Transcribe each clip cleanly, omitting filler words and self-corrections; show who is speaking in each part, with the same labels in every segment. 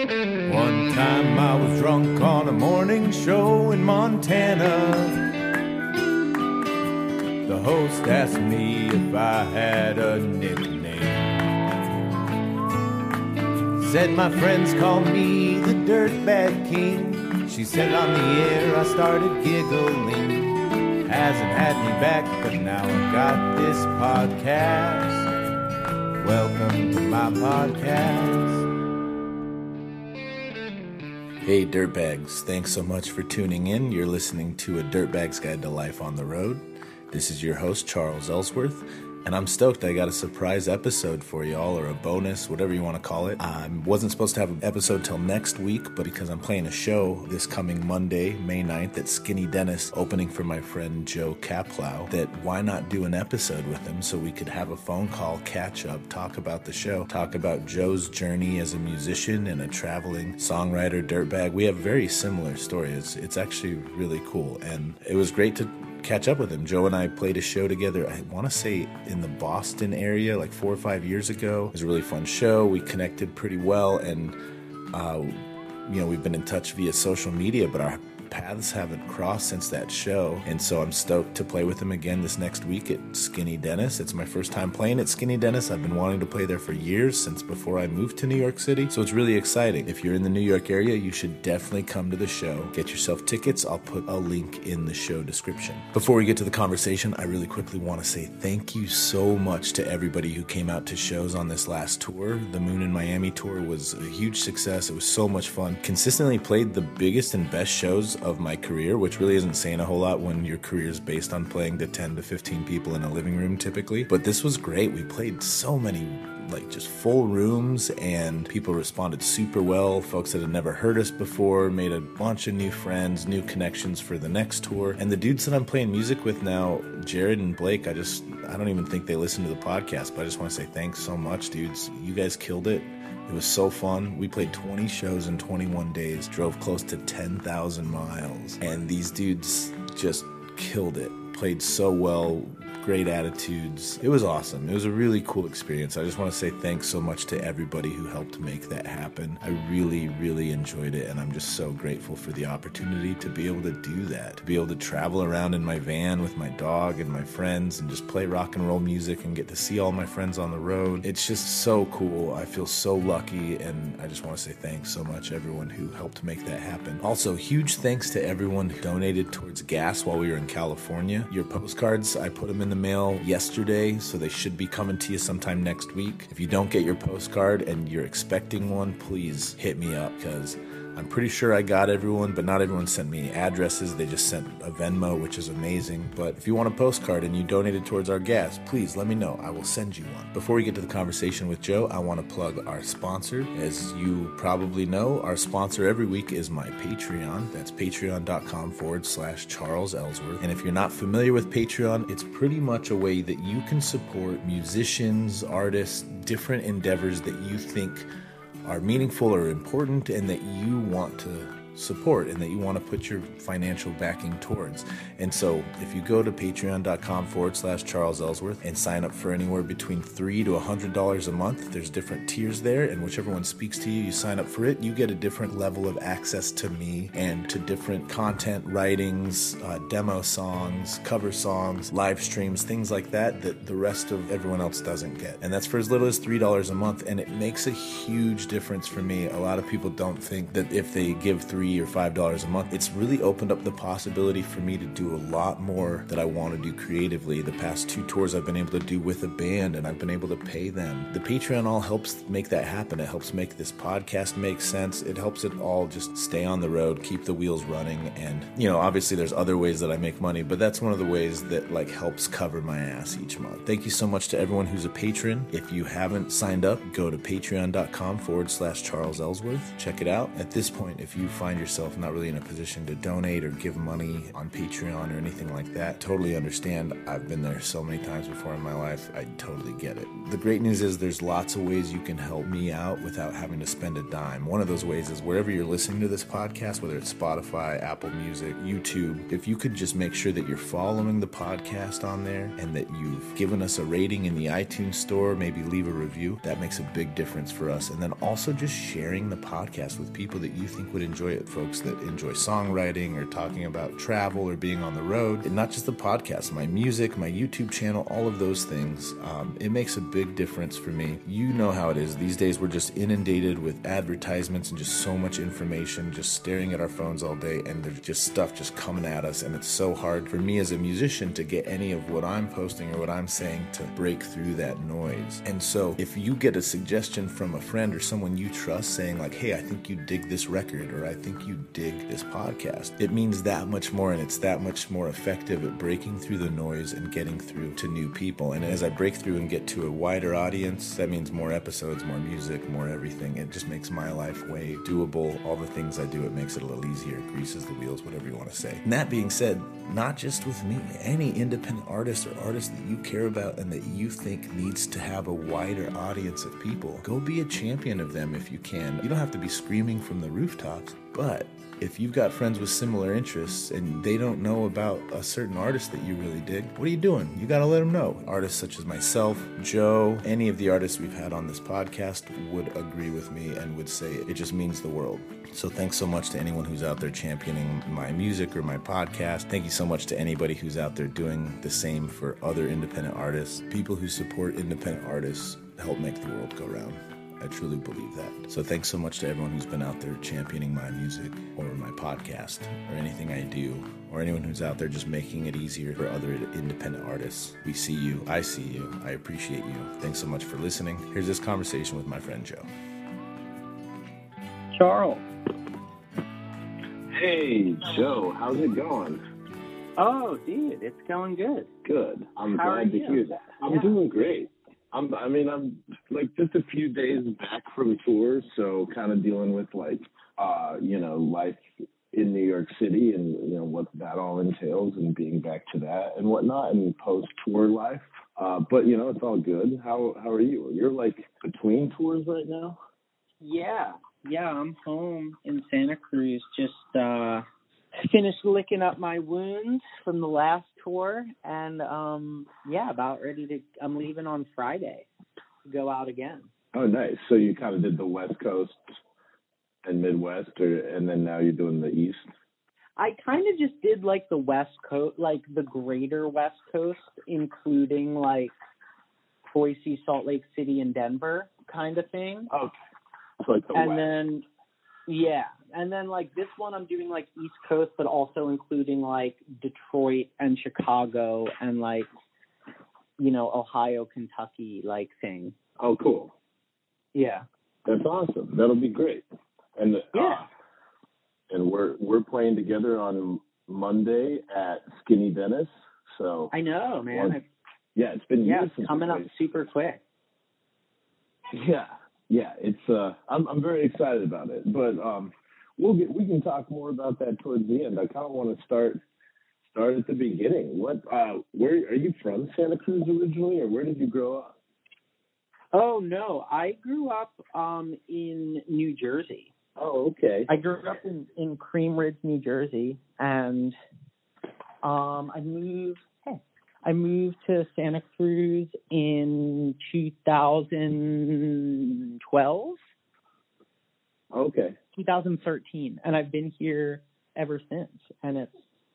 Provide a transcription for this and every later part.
Speaker 1: One time I was drunk on a morning show in Montana. The host asked me if I had a nickname. Said my friends call me the Dirtbag King. She said on the air I started giggling. Hasn't had me back, but now I've got this podcast. Welcome to my podcast. Hey Dirtbags, thanks so much for tuning in. You're listening to A Dirtbag's Guide to Life on the Road. This is your host, Charles Ellsworth, and I'm stoked I got a surprise episode for y'all, or a bonus, whatever you want to call it. I wasn't supposed to have an episode till next week, but because I'm playing a show this coming Monday, May 9th at Skinny Dennis, opening for my friend Joe Kaplow, that why not do an episode with him so we could have a phone call, catch up, talk about the show, talk about Joe's journey as a musician and a traveling songwriter dirtbag. We have a very similar stories. It's actually really cool, and it was great to catch up with him. Joe and I played a show together, I want to say in the Boston area, like 4 or 5 years ago. It was a really fun show. We connected pretty well, and we've been in touch via social media, but our paths haven't crossed since that show, and so I'm stoked to play with him again this next week at Skinny Dennis. It's my first time playing at Skinny Dennis. I've been wanting to play there for years, since before I moved to New York City, so it's really exciting. If you're in the New York area, you should definitely come to the show. Get yourself tickets. I'll put a link in the show description. Before we get to the conversation, I really quickly want to say thank you so much to everybody who came out to shows on this last tour. The Moon in Miami tour was a huge success. It was so much fun. Consistently played the biggest and best shows of my career, which really isn't saying a whole lot when your career is based on playing to 10 to 15 people in a living room typically. But this was great. We played so many just full rooms, and people responded super well. Folks that had never heard us before made a bunch of new friends, new connections for the next tour. And the dudes that I'm playing music with now, Jared and Blake, I don't even think they listen to the podcast, but I just want to say thanks so much, dudes. You guys killed it. It was so fun. We played 20 shows in 21 days, drove close to 10,000 miles, and these dudes just killed it. Played so well, great attitudes. It was awesome. It was a really cool experience. I just want to say thanks so much to everybody who helped make that happen. I really, really enjoyed it, and I'm just so grateful for the opportunity to be able to do that, to be able to travel around in my van with my dog and my friends and just play rock and roll music and get to see all my friends on the road. It's just so cool. I feel so lucky, and I just want to say thanks so much everyone who helped make that happen. Also, huge thanks to everyone who donated towards gas while we were in California. Your postcards, I put them in the mail yesterday, so they should be coming to you sometime next week. If you don't get your postcard and you're expecting one, please hit me up, because I'm pretty sure I got everyone, but not everyone sent me addresses. They just sent a Venmo, which is amazing. But if you want a postcard and you donated towards our gas, please let me know. I will send you one. Before we get to the conversation with Joe, I want to plug our sponsor. As you probably know, our sponsor every week is my Patreon. That's patreon.com/Charles Ellsworth. And if you're not familiar with Patreon, it's pretty much a way that you can support musicians, artists, different endeavors that you think are meaningful or important and that you want to support and that you want to put your financial backing towards. And so if you go to patreon.com/Charles Ellsworth and sign up for anywhere between $3 to $100 a month, there's different tiers there, and whichever one speaks to you, you sign up for it, you get a different level of access to me and to different content, writings, demo songs, cover songs, live streams, things like that the rest of everyone else doesn't get. And that's for as little as $3 a month, and it makes a huge difference for me. A lot of people don't think that if they give $3 or $5 a month, it's really opened up the possibility for me to do a lot more that I want to do creatively. The past 2 tours I've been able to do with a band, and I've been able to pay them. The Patreon all helps make that happen. It helps make this podcast make sense. It helps it all just stay on the road, keep the wheels running. And, obviously there's other ways that I make money, but that's one of the ways that helps cover my ass each month. Thank you so much to everyone who's a patron. If you haven't signed up, go to patreon.com/Charles Ellsworth. Check it out. At this point, if you find find yourself not really in a position to donate or give money on Patreon or anything like that, totally understand. I've been there so many times before in my life. I totally get it. The great news is there's lots of ways you can help me out without having to spend a dime. One of those ways is wherever you're listening to this podcast, whether it's Spotify, Apple Music, YouTube, if you could just make sure that you're following the podcast on there and that you've given us a rating in the iTunes store, maybe leave a review, that makes a big difference for us. And then also just sharing the podcast with people that you think would enjoy it, folks that enjoy songwriting or talking about travel or being on the road. And not just the podcast, my music, my YouTube channel, all of those things. It makes a big difference for me. You know how it is. These days we're just inundated with advertisements and just so much information, just staring at our phones all day, and there's just stuff just coming at us, and it's so hard for me as a musician to get any of what I'm posting or what I'm saying to break through that noise. And so if you get a suggestion from a friend or someone you trust saying like, hey, I think you dig this record, or I think you dig this podcast, it means that much more, and it's that much more effective at breaking through the noise and getting through to new people. And as I break through and get to a wider audience, that means more episodes, more music, more everything. It just makes my life way doable. All the things I do, it makes it a little easier, greases the wheels, whatever you want to say. And that being said, not just with me, any independent artist or artist that you care about and that you think needs to have a wider audience of people, go be a champion of them if you can. You don't have to be screaming from the rooftops, but if you've got friends with similar interests and they don't know about a certain artist that you really dig, what are you doing? You got to let them know. Artists such as myself, Joe, any of the artists we've had on this podcast would agree with me and would say it just means the world. So thanks so much to anyone who's out there championing my music or my podcast. Thank you so much to anybody who's out there doing the same for other independent artists. People who support independent artists help make the world go round. I truly believe that. So thanks so much to everyone who's been out there championing my music or my podcast or anything I do, or anyone who's out there just making it easier for other independent artists. We see you. I see you. I appreciate you. Thanks so much for listening. Here's this conversation with my friend Joe.
Speaker 2: Charles.
Speaker 3: Hey, Joe. How's it going?
Speaker 2: Oh, dude, it's going good.
Speaker 3: Good. I'm glad to hear that. I'm doing great. I'm like just a few days back from tour, so kind of dealing with like, life in New York City and, what that all entails and being back to that and whatnot and post-tour life. But, it's all good. How are you? You're like between tours right now?
Speaker 2: Yeah, I'm home in Santa Cruz, just finished licking up my wounds from the last tour, and about ready to. I'm leaving on Friday to go out again.
Speaker 3: Oh, nice. So you kind of did the West Coast and Midwest, and then now you're doing the East.
Speaker 2: I kind of just did like the West Coast, like the greater West Coast, including like Boise, Salt Lake City, and Denver, kind of thing.
Speaker 3: Okay. So like the West.
Speaker 2: And then like this one I'm doing like East Coast, but also including like Detroit and Chicago and like, Ohio, Kentucky, like thing.
Speaker 3: Oh, cool.
Speaker 2: Yeah.
Speaker 3: That's awesome. That'll be great. And and we're playing together on Monday at Skinny Venice. So
Speaker 2: I know, man.
Speaker 3: It's been years since
Speaker 2: coming up super quick.
Speaker 3: Yeah, it's I'm very excited about it, but we can talk more about that towards the end. I kind of want to start at the beginning. Where are you from? Santa Cruz originally, or where did you grow up?
Speaker 2: Oh no, I grew up in New Jersey.
Speaker 3: Oh, okay.
Speaker 2: I grew up in Cream Ridge, New Jersey, and I moved to Santa Cruz in 2012.
Speaker 3: Okay.
Speaker 2: 2013, and I've been here ever since. And it's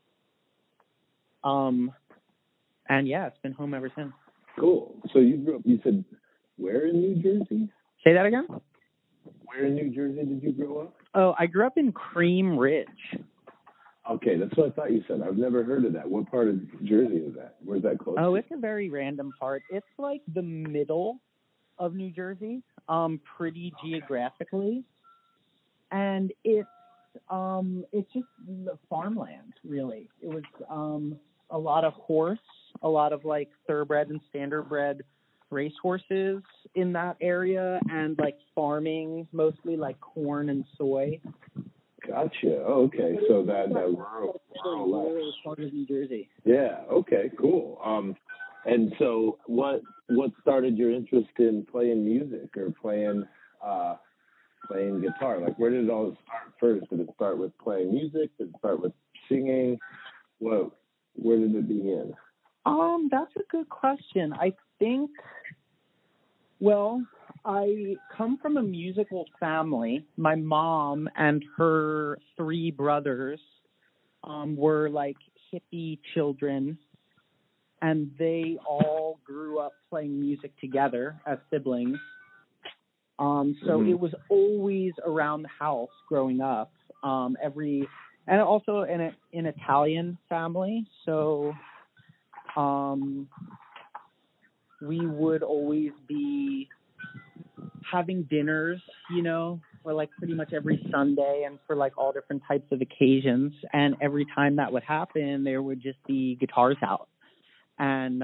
Speaker 2: it's been home ever since.
Speaker 3: Cool. So you grew up, you said, where in New Jersey?
Speaker 2: Say that again?
Speaker 3: Where in New Jersey did you grow up?
Speaker 2: Oh, I grew up in Cream Ridge.
Speaker 3: Okay, that's what I thought you said. I've never heard of that. What part of Jersey is that? Where's that close to?
Speaker 2: Oh, it's a very random part. It's like the middle of New Jersey, pretty geographically. And it's just the farmland, really. It was a lot of horse, a lot of like thoroughbred and standardbred racehorses in that area, and like farming, mostly like corn and soy.
Speaker 3: Gotcha. Oh, okay. So that rural
Speaker 2: rural part of New Jersey.
Speaker 3: Yeah. Okay. Cool. And so what started your interest in playing music or playing guitar? Like, where did it all start first? Did it start with playing music? Did it start with singing? Where did it begin?
Speaker 2: That's a good question. I think, well, I come from a musical family. My mom and her 3 brothers were like hippie children, and they all grew up playing music together as siblings. So it was always around the house growing up. And also in an Italian family, so we would always be having dinners, you know, for like pretty much every Sunday and for like all different types of occasions. And every time that would happen, there would just be guitars out. And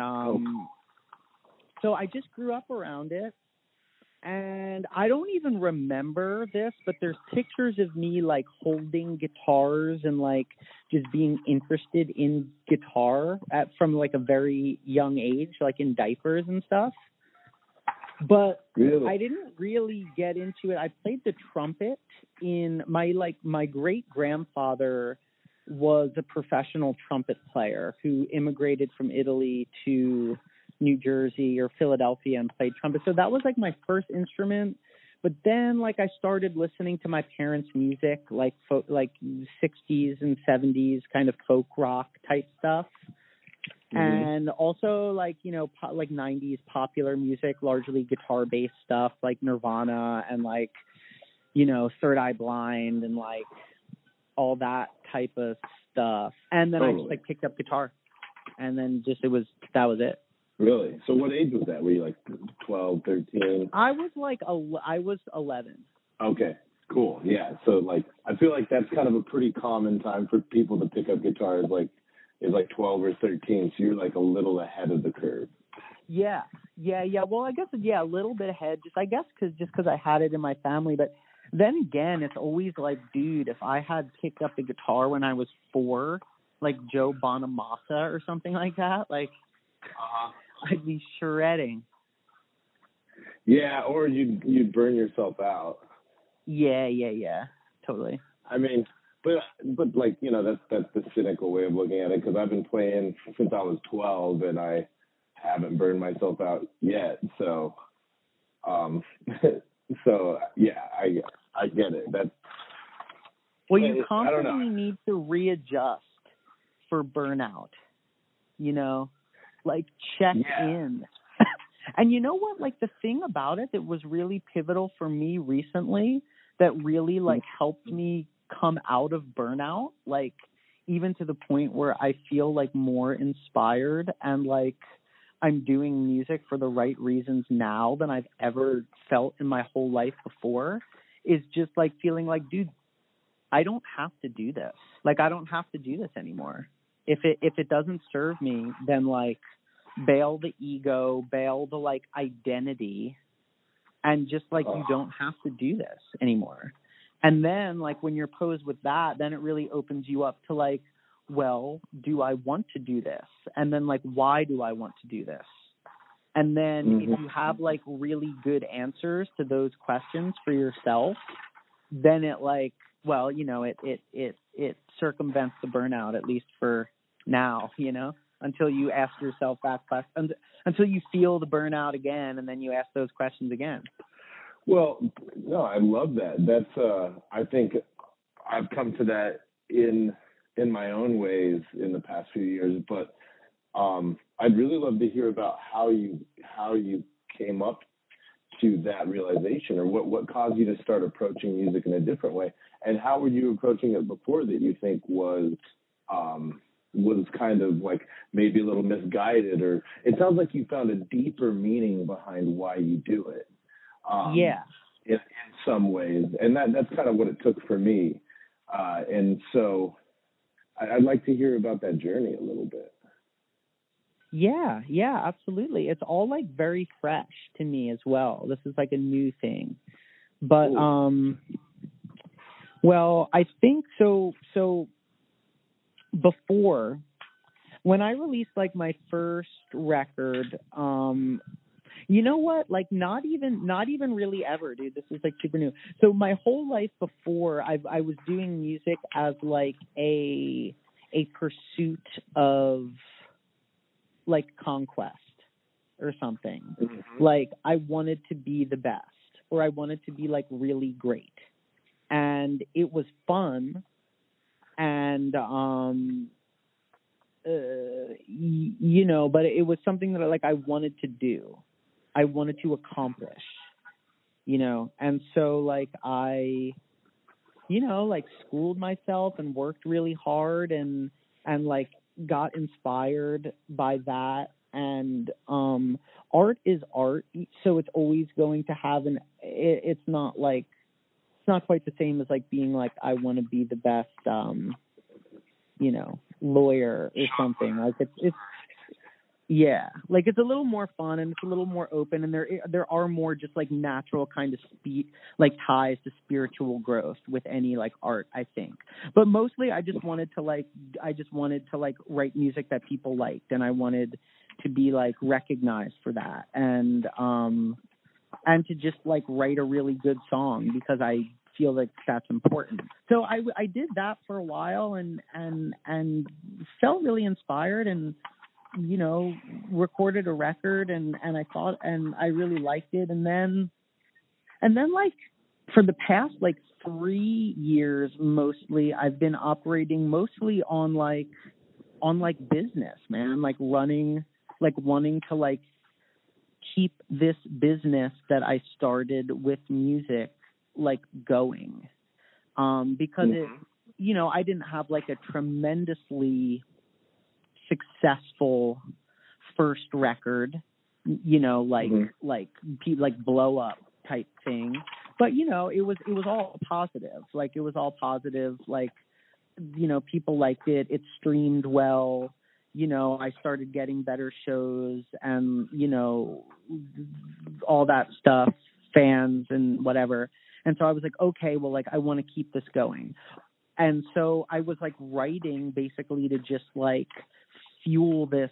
Speaker 2: so I just grew up around it. And I don't even remember this, but there's pictures of me like holding guitars and like just being interested in guitar from like a very young age, like in diapers and stuff. But
Speaker 3: really?
Speaker 2: I didn't really get into it. I played the trumpet in my great grandfather was a professional trumpet player who immigrated from Italy to New Jersey or Philadelphia and played trumpet. So that was like my first instrument. But then like I started listening to my parents' music, like 60s and 70s kind of folk rock type stuff. And also like, you know, like 90s popular music, largely guitar based stuff like Nirvana and like, you know, Third Eye Blind and like all that type of stuff. And then I just like picked up guitar and then that was it.
Speaker 3: Really? So what age was that? Were you like 12, 13?
Speaker 2: I was 11.
Speaker 3: Okay, cool. Yeah. So like, I feel like that's kind of a pretty common time for people to pick up guitars, like 12 or 13. So you're like a little ahead of the curve.
Speaker 2: Yeah. Well, I guess, a little bit ahead, because I had it in my family. But then again, it's always like, dude, if I had picked up the guitar when I was 4, like Joe Bonamassa or something like that, like, I'd be shredding.
Speaker 3: Yeah, or you'd burn yourself out.
Speaker 2: Yeah, totally.
Speaker 3: I mean, but like, you know, that's the cynical way of looking at it, because I've been playing since I was 12 and I haven't burned myself out yet. So, so yeah, I get it.
Speaker 2: Well, you constantly need to readjust for burnout. You know, like check in. And you know what? Like the thing about it that was really pivotal for me recently, that really like helped me come out of burnout, like even to the point where I feel like more inspired and like I'm doing music for the right reasons now than I've ever felt in my whole life before, is just like feeling like, dude, I don't have to do this. Like I don't have to do this anymore. If it doesn't serve me, then like bail the ego, bail the like identity, and just like you don't have to do this anymore. And then like when you're posed with that, then it really opens you up to like, well, do I want to do this? And then like, why do I want to do this? And then if you have like really good answers to those questions for yourself, then it like, well, you know, it circumvents the burnout, at least for now, you know, until you ask yourself that question, until you feel the burnout again, and then you ask those questions again.
Speaker 3: Well, no, I love that. That's, I think I've come to that in my own ways in the past few years, but I'd really love to hear about how you came up to that realization, or what caused you to start approaching music in a different way, and how were you approaching it before that you think was kind of like maybe a little misguided, or it sounds like you found a deeper meaning behind why you do it. In some ways, and that's kind of what it took for me, and so I'd like to hear about that journey a little bit.
Speaker 2: Yeah, absolutely. It's all like very fresh to me as well. This is like a new thing. But Well, I think so. So before, when I released like my first record, you know what? Like not even really ever, dude. This is like super new. So my whole life before, I was doing music as like a pursuit of like conquest or something.
Speaker 3: Mm-hmm.
Speaker 2: Like I wanted to be the best, or I wanted to be like really great, and it was fun, and you know, but it was something that I wanted to do. I wanted to accomplish, you know, and so like I, you know, like schooled myself and worked really hard and like got inspired by that. And art is art, so it's always going to have it's not quite the same as like being like I want to be the best you know, lawyer or something. Like it's yeah, like it's a little more fun and it's a little more open, and there are more just like natural kind of like ties to spiritual growth with any like art, I think. But mostly I just wanted to write music that people liked, and I wanted to be like recognized for that, and to just like write a really good song, because I feel like that's important. So I did that for a while and felt really inspired, and you know, recorded a record, and I thought, and I really liked it. And then like for the past like 3 years, mostly I've been operating mostly on business, man, like wanting to like keep this business that I started with music like going. Because it, you know, I didn't have like a tremendously successful first record, you know, like blow up type thing, but you know, it was all positive. Like it was all positive. Like, you know, people liked it. It streamed well. You know, I started getting better shows, and you know, all that stuff, fans and whatever. And so I was like, okay, well, like I want to keep this going. And so I was like writing basically to just like fuel this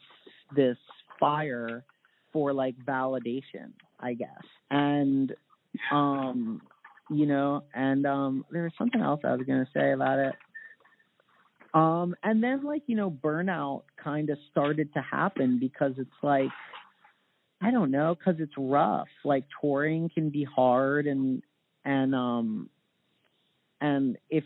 Speaker 2: fire for like validation, I guess. And you know, and there was something else I was gonna say about it. And then like, you know, burnout kind of started to happen, because it's like, I don't know, because it's rough. Like touring can be hard, and if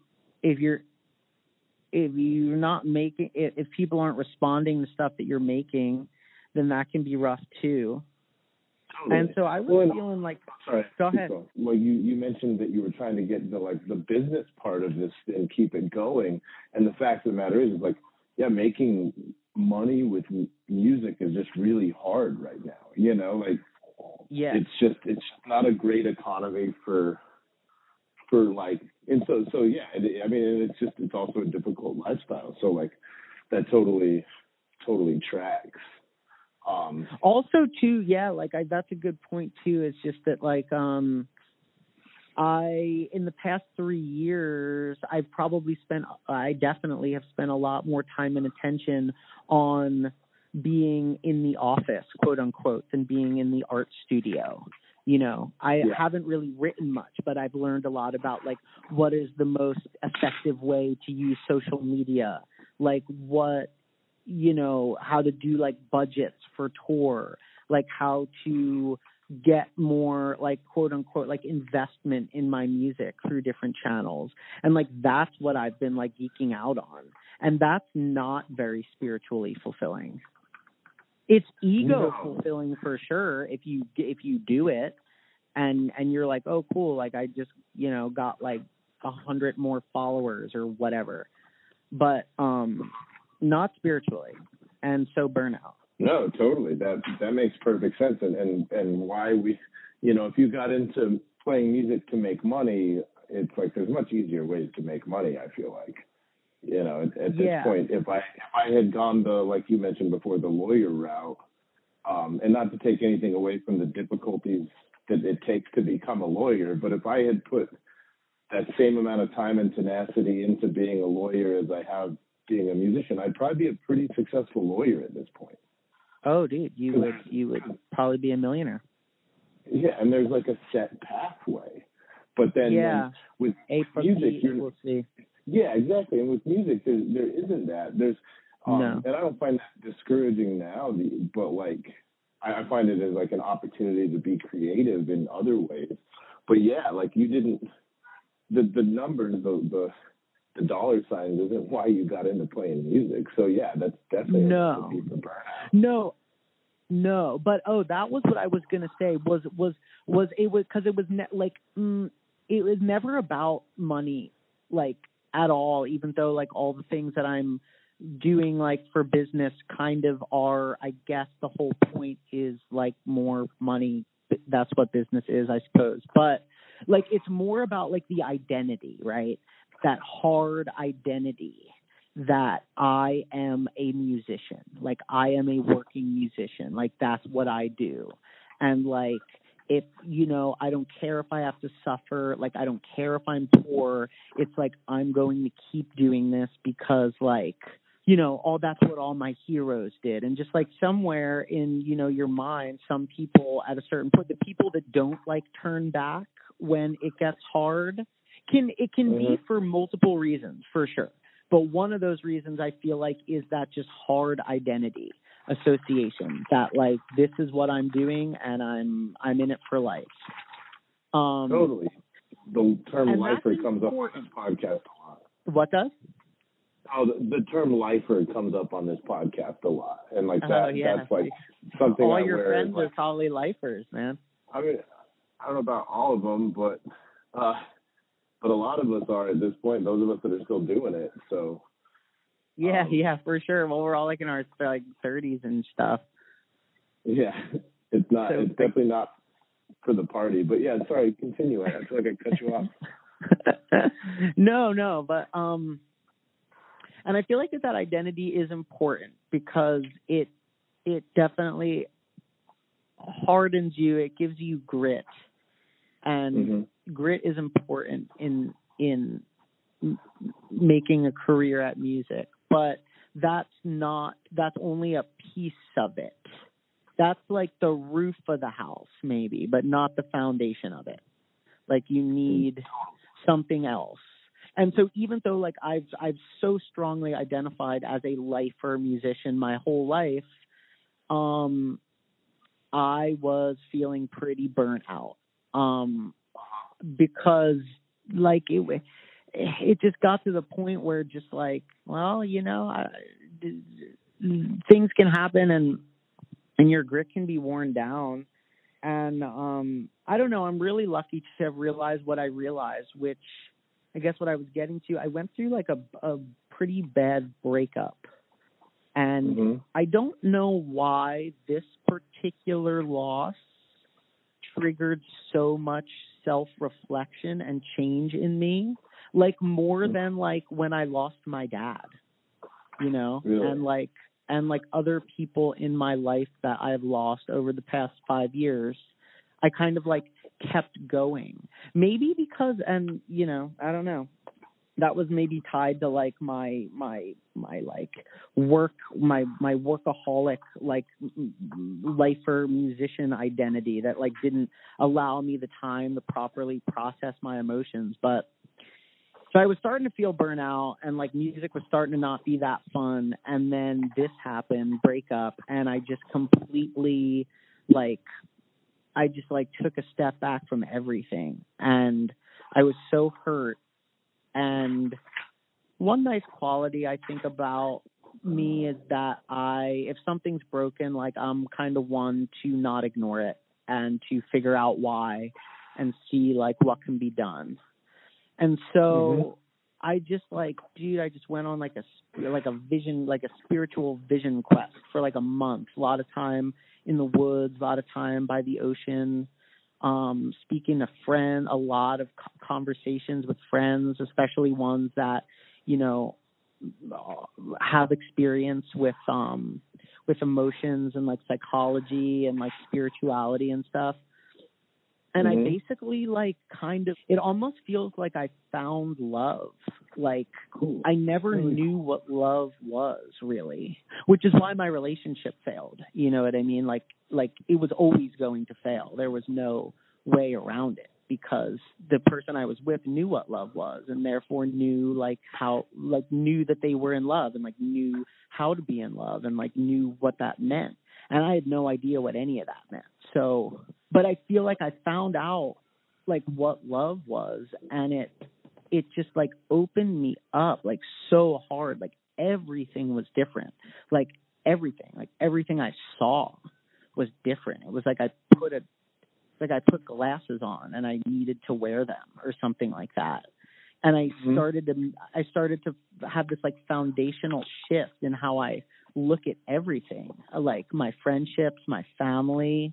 Speaker 2: you're not making it, if people aren't responding to stuff that you're making, then that can be rough too. Totally. And so I was feeling like,
Speaker 3: sorry,
Speaker 2: go ahead.
Speaker 3: Well, you mentioned that you were trying to get the business part of this and keep it going. And the fact of the matter is like, yeah, making money with music is just really hard right now. You know, like, yeah, it's not a great economy for like, and so yeah, I mean, it's also a difficult lifestyle. So like that totally tracks.
Speaker 2: Also too, yeah, like that's a good point too. It's just that like, in the past 3 years, I definitely have spent a lot more time and attention on being in the office, quote unquote, than being in the art studio. You know, I haven't really written much, but I've learned a lot about like what is the most effective way to use social media, like what, you know, how to do like budgets for tour, like how to get more like quote unquote like investment in my music through different channels. And like that's what I've been like geeking out on. And that's not very spiritually fulfilling. It's ego fulfilling for sure if you do it and you're like, oh cool, like I just, you know, got like 100 more followers or whatever. But not spiritually. And so burnout.
Speaker 3: No, totally. That makes perfect sense. And why we, you know, if you got into playing music to make money, it's like there's much easier ways to make money, I feel like. You know, at this point, if I had gone the, like you mentioned before, the lawyer route, and not to take anything away from the difficulties that it takes to become a lawyer, but if I had put that same amount of time and tenacity into being a lawyer as I have being a musician, I'd probably be a pretty successful lawyer at this point.
Speaker 2: Oh, dude, you would probably be a millionaire.
Speaker 3: Yeah, and there's like a set pathway. But then with music,
Speaker 2: we'll see.
Speaker 3: Yeah, exactly. And with music, there isn't that. There's
Speaker 2: no.
Speaker 3: And I don't find that discouraging now, but like I find it as like an opportunity to be creative in other ways. But yeah, like you didn't the numbers, the dollar signs isn't why you got into playing music. So yeah, that's definitely a piece of burnout.
Speaker 2: No, but that was what I was gonna say. Was it was because it was it was never about money, like at all. Even though like all the things that I'm doing like for business kind of are, I guess the whole point is like more money. That's what business is, I suppose. But like it's more about like the identity, right? That hard identity that I am a musician, like I am a working musician, like that's what I do. And like, if, I don't care if I have to suffer, like I don't care if I'm poor, it's like I'm going to keep doing this because like, that's what all my heroes did. And just like somewhere in, your mind, some people at a certain point, the people that don't like turn back when it gets hard, can be for multiple reasons, for sure. But one of those reasons I feel like is that just hard identity association, that like this is what I'm doing and I'm in it for life.
Speaker 3: Totally. The term lifer comes up on this podcast a lot.
Speaker 2: What does?
Speaker 3: Oh, the term lifer comes up on this podcast a lot, and like that, that's like something.
Speaker 2: All your friends are probably lifers, man.
Speaker 3: I mean, I don't know about all of them, but a lot of us are at this point. Those of us that are still doing it, so.
Speaker 2: Yeah, for sure. Well, we're all like in our like 30s and stuff.
Speaker 3: Yeah, it's not. So, it's definitely not for the party. But yeah, sorry. Continue. I feel like I cut you off.
Speaker 2: No, but and I feel like that identity is important because it definitely hardens you. It gives you grit, and grit is important in making a career at music. But that's only a piece of it. That's like the roof of the house, maybe, but not the foundation of it. Like you need something else. And so even though like I've so strongly identified as a lifer musician my whole life, I was feeling pretty burnt out. Because like it just got to the point where just like, well, things can happen and your grit can be worn down. And I don't know, I'm really lucky to have realized what I realized, which I guess what I was getting to, I went through like a pretty bad breakup. And I don't know why this particular loss triggered so much self-reflection and change in me, like more than like when I lost my dad, really? and like other people in my life that I've lost over the past 5 years. I kind of like kept going, maybe because, and I don't know, that was maybe tied to like my like work, my workaholic, like lifer musician identity that like didn't allow me the time to properly process my emotions. But so I was starting to feel burnout and like music was starting to not be that fun. And then this happened, breakup, and I just completely took a step back from everything. And I was so hurt. And one nice quality I think about me is that if something's broken, like I'm kind of one to not ignore it and to figure out why and see like what can be done. And so I just like, dude, I just went on like a spiritual vision quest for like a month. A lot of time in the woods, a lot of time by the ocean. Speaking to friends, a lot of conversations with friends, especially ones that, have experience with emotions and like psychology and like spirituality and stuff. And I basically like kind of, it almost feels like I found love. Like I never knew what love was really, which is why my relationship failed. You know what I mean? Like it was always going to fail. There was no way around it because the person I was with knew what love was and therefore knew knew that they were in love and like knew how to be in love and like knew what that meant. And I had no idea what any of that meant. So, but I feel like I found out like what love was, and it just like opened me up like so hard. Like everything was different. Like everything I saw was different. It was like I put glasses on and I needed to wear them or something like that. And I started to have this like foundational shift in how I look at everything, like my friendships, my family,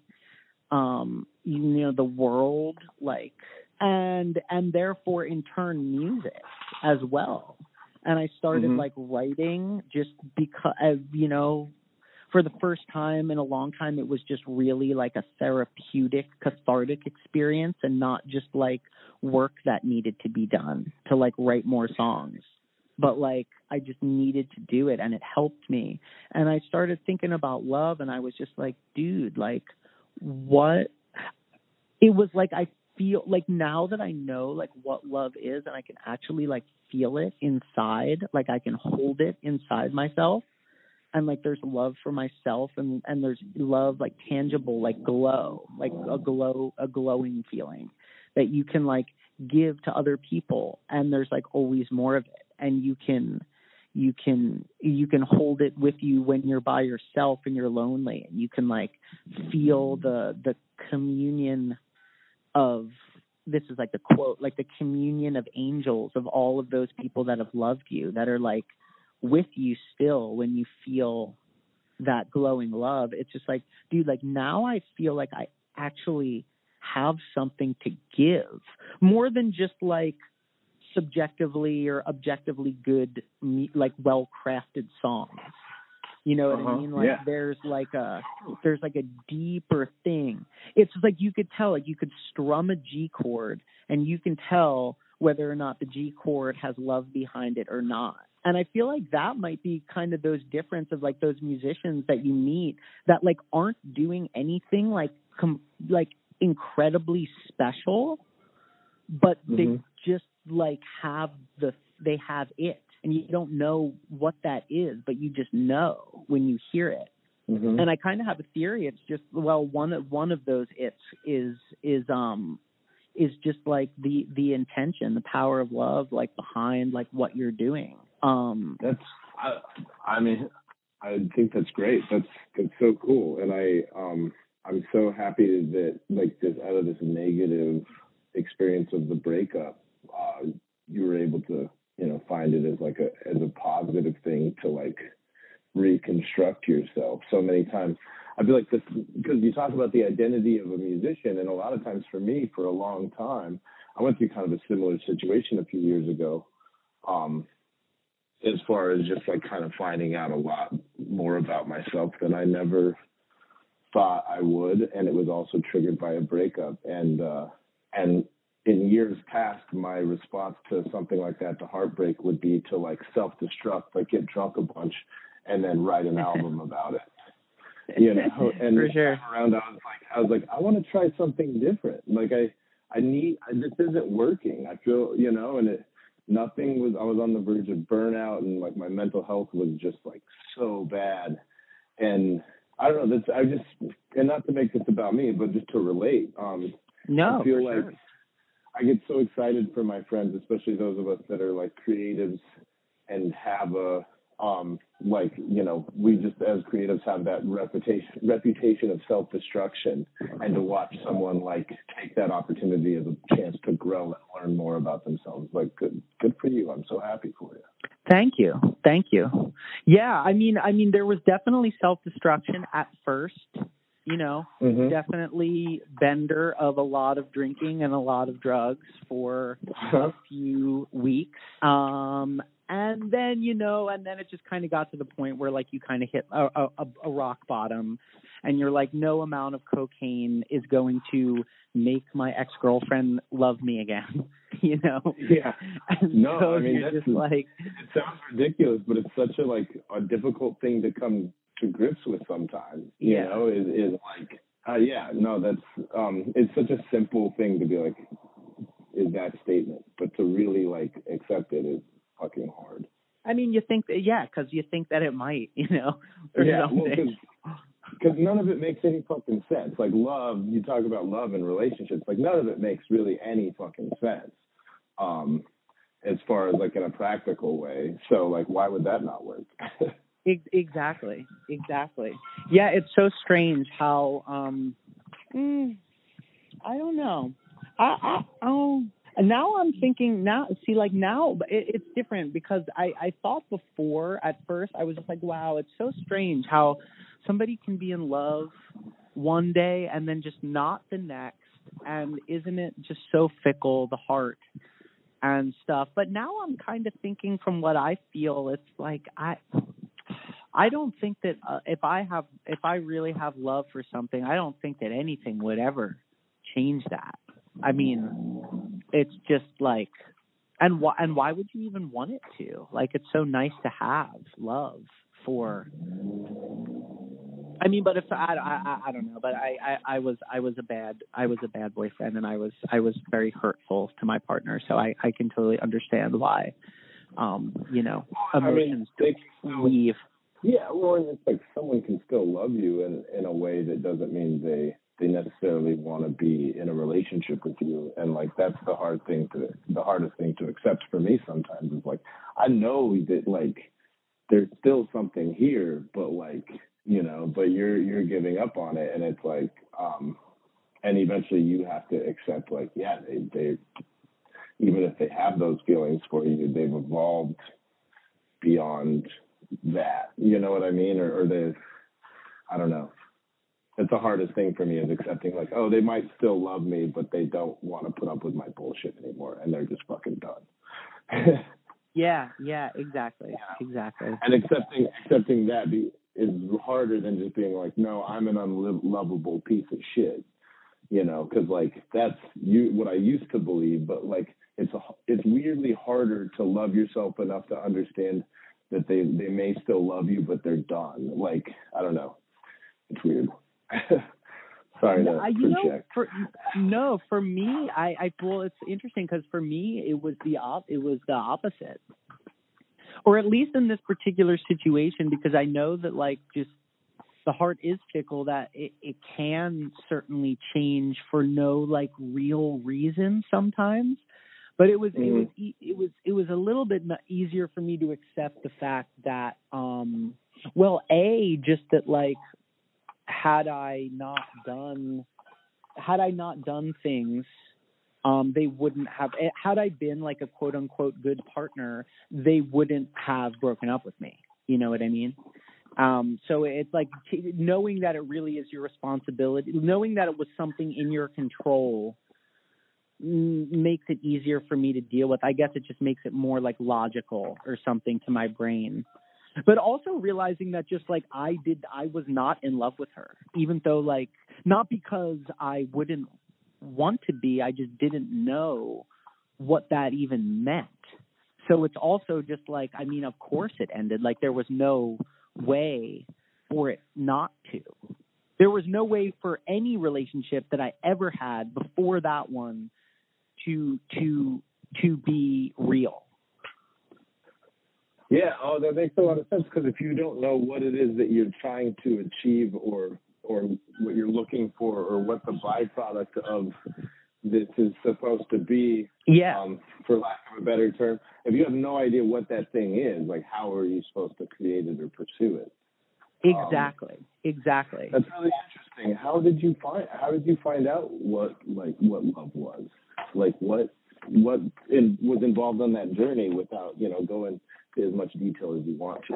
Speaker 2: the world, like, and therefore in turn music as well. And I started like writing just because, for the first time in a long time, it was just really like a therapeutic, cathartic experience and not just like work that needed to be done to like write more songs. But like I just needed to do it and it helped me. And I started thinking about love and I was just like, dude, like what? It was like I feel like now that I know like what love is and I can actually like feel it inside, like I can hold it inside myself. And like there's love for myself and there's love like tangible, like glow, like a glowing feeling that you can like give to other people, and there's like always more of it, and you can hold it with you when you're by yourself and you're lonely, and you can like feel the communion of, this is like the quote, like the communion of angels, of all of those people that have loved you, that are like with you still when you feel that glowing love. It's just like, dude, like now I feel like I actually have something to give, more than just like subjectively or objectively good, like well-crafted songs. You know what I mean? Like there's like a deeper thing. It's like you could tell, like you could strum a G chord and you can tell whether or not the G chord has love behind it or not. And I feel like that might be kind of those difference of like those musicians that you meet that like aren't doing anything like incredibly special, but they just like have it, and you don't know what that is, but you just know when you hear it. And I kind of have a theory. It's just, well, one of those is just like the intention, the power of love, like behind like what you're doing.
Speaker 3: I mean, I think that's great. That's so cool. And I'm so happy that like this, out of this negative experience of the breakup, you were able to, find it as like as a positive thing to like reconstruct yourself. So many times I feel like this, because you talk about the identity of a musician, and a lot of times for me, for a long time, I went through kind of a similar situation a few years ago, as far as just like kind of finding out a lot more about myself than I never thought I would. And it was also triggered by a breakup. And in years past, my response to something like that, to heartbreak, would be to like self-destruct, like get drunk a bunch and then write an album about it. And
Speaker 2: for sure.
Speaker 3: Around, I was like, I want to try something different. Like this isn't working. I feel, and I was on the verge of burnout, and like my mental health was just like so bad. And I don't know, and not to make this about me, but just to relate.
Speaker 2: No,
Speaker 3: I feel
Speaker 2: for
Speaker 3: like
Speaker 2: sure.
Speaker 3: I get so excited for my friends, especially those of us that are like creatives and have we just as creatives have that reputation of self-destruction, and to watch someone like take that opportunity as a chance to grow and learn more about themselves. Like good for you. I'm so happy for you.
Speaker 2: Thank you. Yeah. I mean, there was definitely self-destruction at first, definitely bender of a lot of drinking and a lot of drugs for a few weeks. And then, and then it just kind of got to the point where like you kind of hit a rock bottom, and you're like, no amount of cocaine is going to make my ex-girlfriend love me again, you know?
Speaker 3: Yeah.
Speaker 2: And
Speaker 3: no,
Speaker 2: so
Speaker 3: I mean,
Speaker 2: you're
Speaker 3: that's
Speaker 2: just like,
Speaker 3: it sounds ridiculous, but it's such a difficult thing to come to grips with sometimes, you know, is like, it's such a simple thing to be like, is that statement, but to really like accept it is fucking hard.
Speaker 2: I mean, you think that, because you think that it might, you know, or
Speaker 3: Well,
Speaker 2: something.
Speaker 3: because none of it makes any fucking sense. Like love, you talk about love and relationships, like none of it makes really any fucking sense, as far as like in a practical way. So like, why would that not work?
Speaker 2: Exactly. Yeah, it's so strange how, I don't know. Now I'm thinking it's different because I thought before at first I was just like, wow, it's so strange how somebody can be in love one day and then just not the next. And isn't it just so fickle, the heart and stuff? But now I'm kind of thinking from what I feel, it's like, I don't think that if I really have love for something, I don't think that anything would ever change that. I mean, it's just like, and why would you even want it to? Like, it's so nice to have love for. I mean, but if I don't know, but I was a bad boyfriend, and I was very hurtful to my partner, so I can totally understand why, emotions leave.
Speaker 3: Yeah, well, and it's like someone can still love you in a way that doesn't mean they necessarily want to be in a relationship with you. And like, that's the hardest thing to accept for me sometimes is like, I know that like there's still something here, but like, you know, but you're giving up on it. And it's like, and eventually you have to accept like, yeah, they even if they have those feelings for you, they've evolved beyond that, you know what I mean? Or they've, I don't know. It's the hardest thing for me is accepting like, oh, they might still love me, but they don't want to put up with my bullshit anymore, and they're just fucking done.
Speaker 2: Yeah, exactly.
Speaker 3: And accepting that is harder than just being like, no, I'm an unlovable piece of shit, you know, because like that's what I used to believe, but like it's weirdly harder to love yourself enough to understand that they may still love you, but they're done. Like, I don't know, it's weird. Sorry to project.
Speaker 2: For me, well, it's interesting because for me it was the opposite, or at least in this particular situation, because I know that like just the heart is fickle, that it can certainly change for no like real reason sometimes. But it was a little bit easier for me to accept the fact that just that like had I not done things, they wouldn't have. Had I been like a quote unquote good partner, they wouldn't have broken up with me. You know what I mean? So it's like knowing that it really is your responsibility, knowing that it was something in your control makes it easier for me to deal with. I guess it just makes it more like logical or something to my brain. But also realizing that just like I was not in love with her, even though like, not because I wouldn't want to be, I just didn't know what that even meant. So it's also just like, I mean, of course it ended. Like there was no way for it not to. There was no way for any relationship that I ever had before that one to be real.
Speaker 3: Yeah, that makes a lot of sense, because if you don't know what it is that you're trying to achieve or what you're looking for or what the byproduct of this is supposed to be, for lack of a better term, if you have no idea what that thing is, like how are you supposed to create it or pursue it?
Speaker 2: Exactly.
Speaker 3: That's really interesting. How did you find out what love was? Like what was involved on that journey without, going to as much detail as you want to?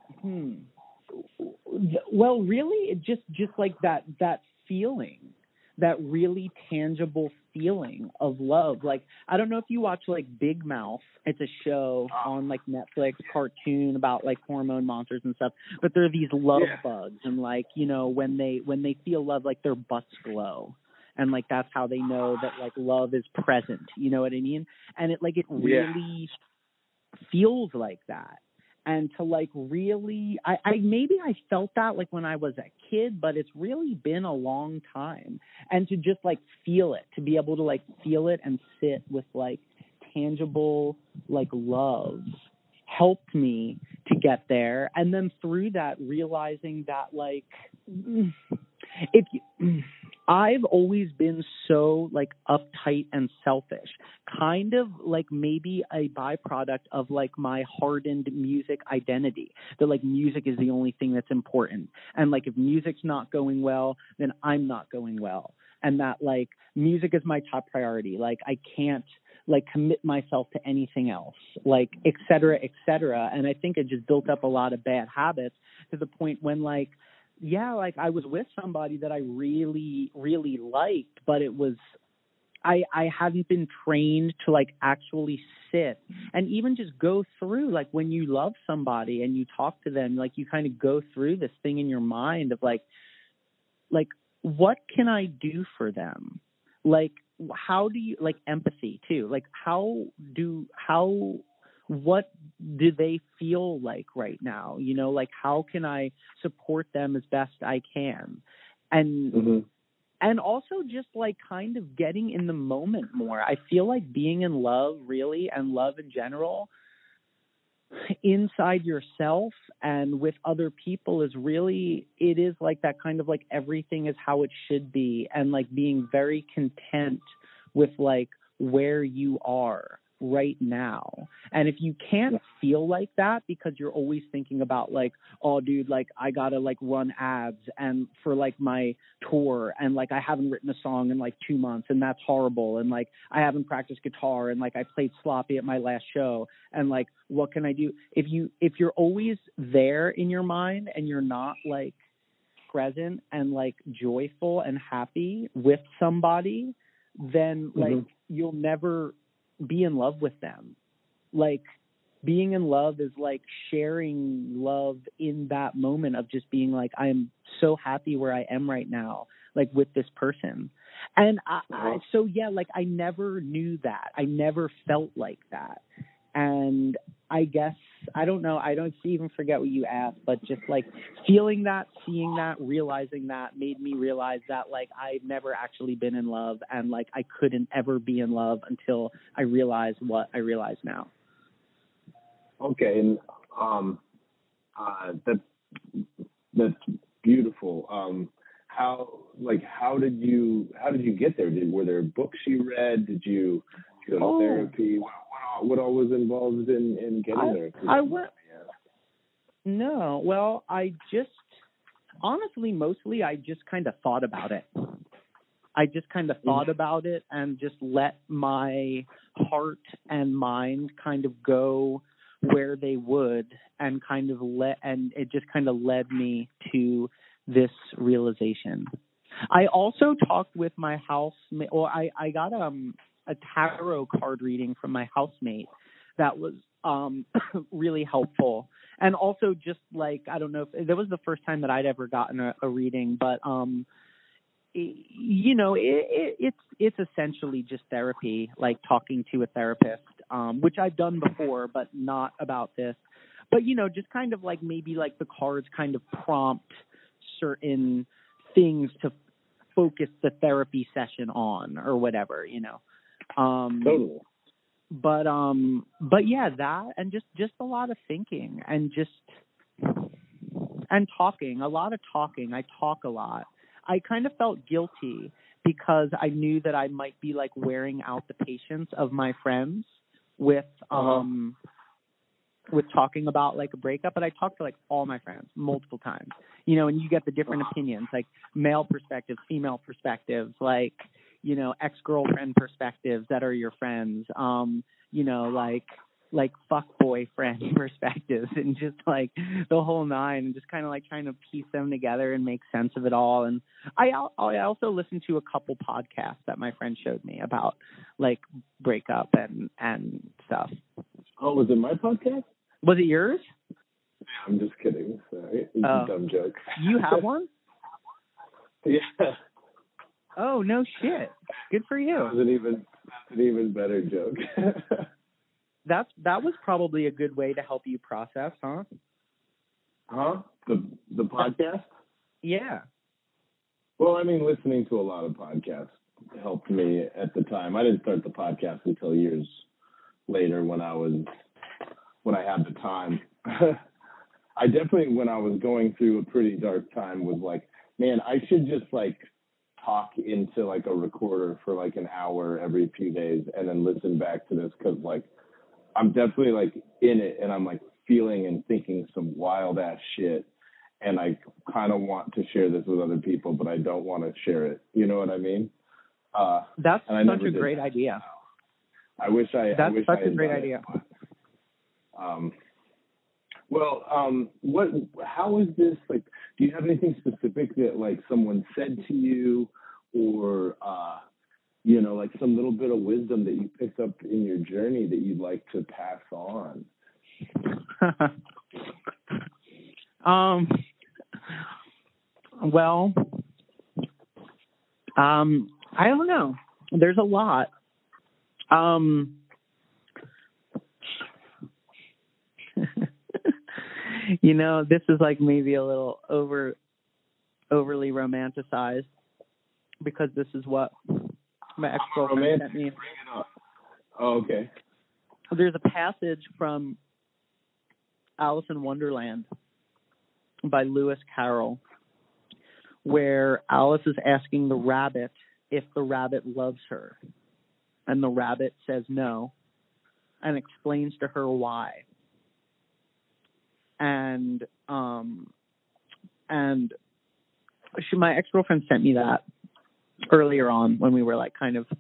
Speaker 2: Well, really, just like that feeling that really tangible feeling of love. Like, I don't know if you watch like Big Mouth. It's a show on like Netflix, cartoon about like hormone monsters and stuff. But there are these love bugs, and like, you know, when they feel love, like their butts glow. And like that's how they know that like love is present. You know what I mean? And it really feels like that. And to like really, I maybe I felt that like when I was a kid, but it's really been a long time. And to just like feel it, to be able to like feel it and sit with like tangible like love helped me to get there. And then through that, realizing that like, if you, I've always been so like uptight and selfish, kind of like maybe a byproduct of like my hardened music identity, that like music is the only thing that's important. And like if music's not going well, then I'm not going well. And that like music is my top priority. Like I can't like commit myself to anything else, like et cetera, et cetera. And I think it just built up a lot of bad habits to the point when like, yeah, like I was with somebody that I really, really liked, but it was, I hadn't been trained to like actually sit and even just go through, like when you love somebody and you talk to them, like you kind of go through this thing in your mind of like, what can I do for them? Like, how do you, like empathy too, like what do they feel like right now? You know, like how can I support them as best I can? And and also just like kind of getting in the moment more. I feel like being in love really, and love in general, inside yourself and with other people is really, it is like that kind of like everything is how it should be, and like being very content with like where you are right now. And if you can't feel like that because you're always thinking about like, oh dude, like I gotta like run ads and for like my tour, and like I haven't written a song in like 2 months and that's horrible, and like I haven't practiced guitar and like I played sloppy at my last show, and like what can I do? If you're always there in your mind and you're not like present and like joyful and happy with somebody, then like you'll never be in love with them. Like being in love is like sharing love in that moment of just being like, I'm so happy where I am right now, like with this person. And so yeah, like I never knew that. I never felt like that. And I guess, I don't know, I don't even forget what you asked, but just like feeling that, seeing that, realizing that made me realize that like I've never actually been in love, and like I couldn't ever be in love until I realized what I realize now.
Speaker 3: Okay, and that's beautiful. How did you get there? Were there books you read? Did you go to therapy? What all was involved in getting there?
Speaker 2: No, well, I just honestly, mostly I just kind of thought about it. I just kind of thought about it and just let my heart and mind kind of go where they would, and kind of and it just kind of led me to this realization. I also talked with my housemate, or I got a tarot card reading from my housemate that was really helpful. And also just like, I don't know if that was the first time that I'd ever gotten a reading, but you know, it's essentially just therapy, like talking to a therapist, which I've done before, but not about this. But, you know, just kind of like maybe like the cards kind of prompt certain things to focus the therapy session on or whatever, you know.
Speaker 3: Totally.
Speaker 2: But yeah, that, and just a lot of thinking and talking, a lot of talking. I talk a lot. I kind of felt guilty because I knew that I might be like wearing out the patience of my friends with talking about like a breakup. But I talked to like all my friends multiple times, you know, and you get the different opinions, like male perspectives, female perspectives, like, you know, ex-girlfriend perspectives that are your friends, you know, like like fuck boyfriend perspectives and just like the whole nine, and just kind of like trying to piece them together and make sense of it all. And I also listened to a couple podcasts that my friend showed me about like breakup and stuff.
Speaker 3: Oh, was it my podcast?
Speaker 2: Was it yours?
Speaker 3: I'm just kidding. Sorry. It's a dumb joke.
Speaker 2: You have one?
Speaker 3: Yeah.
Speaker 2: Oh, no shit. Good for you.
Speaker 3: That's an even better joke.
Speaker 2: That was probably a good way to help you process, huh?
Speaker 3: Huh? The podcast?
Speaker 2: Yeah.
Speaker 3: Well, I mean, listening to a lot of podcasts helped me at the time. I didn't start the podcast until years later when I had the time. I definitely, when I was going through a pretty dark time, was like, man, I should just like talk into like a recorder for like an hour every few days and then listen back to this, because like I'm definitely like in it and I'm like feeling and thinking some wild ass shit, and I kind of want to share this with other people, but I don't want to share it. You know what I mean?
Speaker 2: That's such a great idea.
Speaker 3: I wish I.
Speaker 2: That's such a great
Speaker 3: idea.
Speaker 2: idea.
Speaker 3: How is this, like, do you have anything specific that, like, someone said to you, or, you know, like some little bit of wisdom that you picked up in your journey that you'd like to pass on?
Speaker 2: Well, I don't know. There's a lot. You know, this is like maybe a little overly romanticized, because this is what my ex-girlfriend sent me.
Speaker 3: Bring it up. Oh, okay.
Speaker 2: There's a passage from Alice in Wonderland by Lewis Carroll where Alice is asking the rabbit if the rabbit loves her, and the rabbit says no and explains to her why. And my ex-girlfriend sent me that earlier on when we were like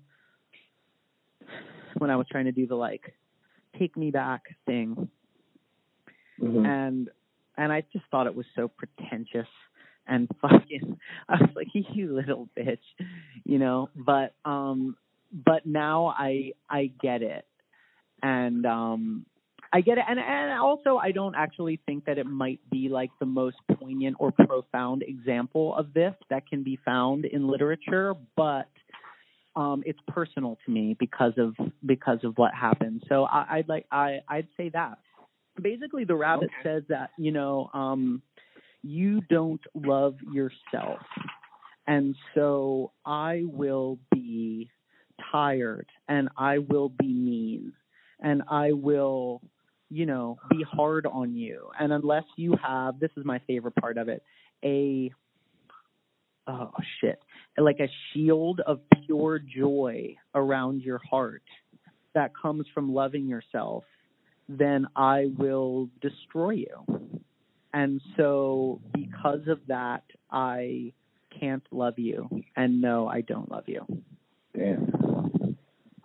Speaker 2: when I was trying to do the like take me back thing. Mm-hmm. And I just thought it was so pretentious and fucking, I was like, you little bitch, you know, but now I get it. And, I get it. And also I don't actually think that it might be like the most poignant or profound example of this that can be found in literature, but it's personal to me because of what happened. So I'd say that. Basically the rabbit says that, you know, you don't love yourself. And so I will be tired and I will be mean and I will, you know, be hard on you. And unless you have, this is my favorite part of it, like a shield of pure joy around your heart that comes from loving yourself, then I will destroy you. And so because of that, I can't love you. And no, I don't love you.
Speaker 3: Damn.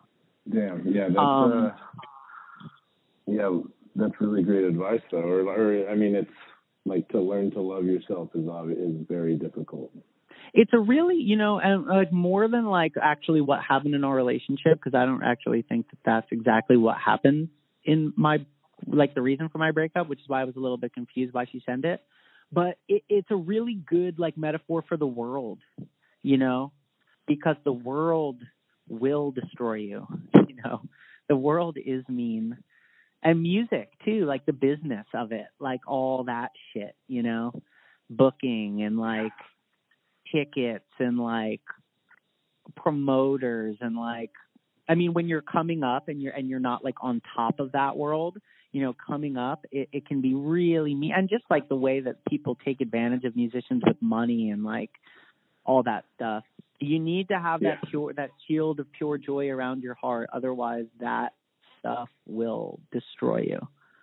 Speaker 3: Yeah, that's really great advice, though. Or I mean, it's like to learn to love yourself is very difficult.
Speaker 2: It's a really, you know, and like more than like actually what happened in our relationship, because I don't actually think that that's exactly what happened in my, like the reason for my breakup, which is why I was a little bit confused why she sent it. But it's a really good like metaphor for the world, you know, because the world will destroy you. You know, the world is mean. And music too, like the business of it, like all that shit, you know, booking and like tickets and like promoters and like, I mean, when you're coming up and you're not like on top of that world, you know, coming up, it can be really mean. And just like the way that people take advantage of musicians with money and like all that stuff. You need to have that shield of pure joy around your heart. Otherwise that stuff will destroy you.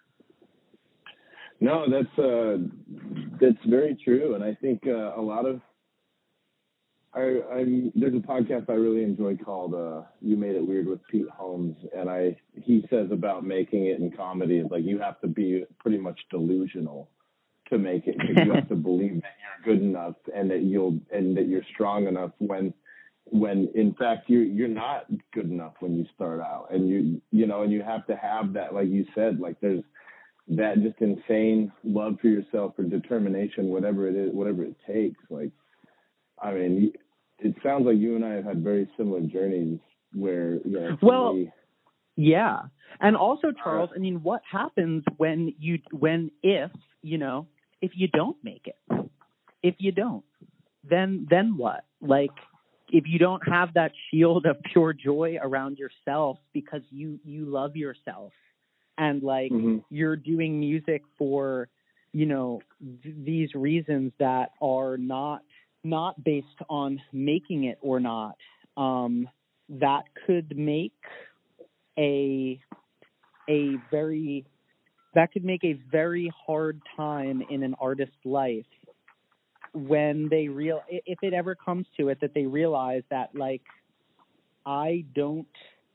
Speaker 3: No, that's very true. And I think a lot of There's a podcast I really enjoy called You Made It Weird with Pete Holmes, and he says about making it in comedy is like you have to be pretty much delusional to make it, because you have to believe that you're good enough and that you're strong enough when in fact you're not good enough when you start out, and you have to have that, like you said, like there's that just insane love for yourself or determination, whatever it is, whatever it takes. Like, I mean, it sounds like you and I have had very similar journeys where,
Speaker 2: yeah. And also, Charles, I mean, what happens if you don't make it? If you don't, then what? Like, if you don't have that shield of pure joy around yourself because you love yourself, and like you're doing music for, these reasons that are not based on making it or not, that could make a very hard time in an artist's life when if it ever comes to it, that they realize that, like, I don't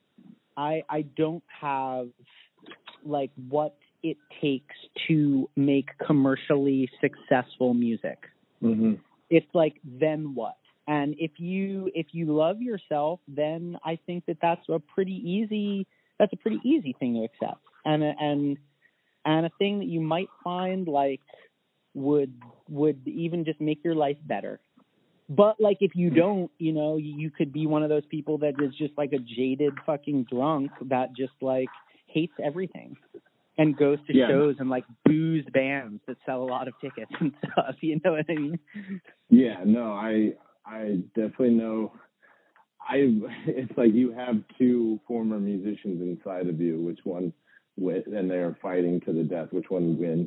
Speaker 2: have like what it takes to make commercially successful music. It's like, then what? And if you love yourself, then I think that's a pretty easy thing to accept, and a thing that you might find like would even just make your life better. But like, if you don't, you could be one of those people that is just like a jaded fucking drunk that just like hates everything and goes to shows and like boos bands that sell a lot of tickets and stuff. You know what I mean?
Speaker 3: Yeah, no, I definitely know. It's like you have two former musicians inside of you, which one wins, and they're fighting to the death, which one wins.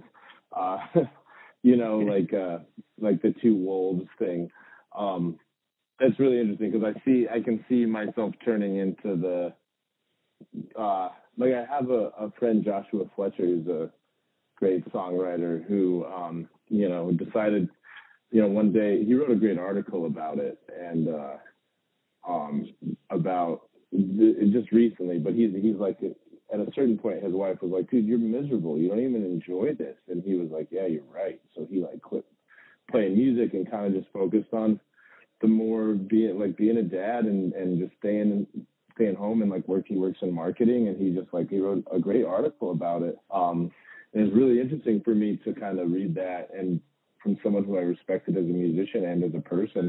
Speaker 3: Like the two wolves thing. That's really interesting because I can see myself turning into the like, I have a friend, Joshua Fletcher, who's a great songwriter who decided, one day he wrote a great article about it, and about just recently, but he's like, at a certain point his wife was like, dude, you're miserable, you don't even enjoy this, and he was like, yeah, you're right. So he like quit playing music and kind of just focused on the more being a dad and just staying home and like he works in marketing, and he wrote a great article about it. And it's really interesting for me to kind of read that, and from someone who I respected as a musician and as a person,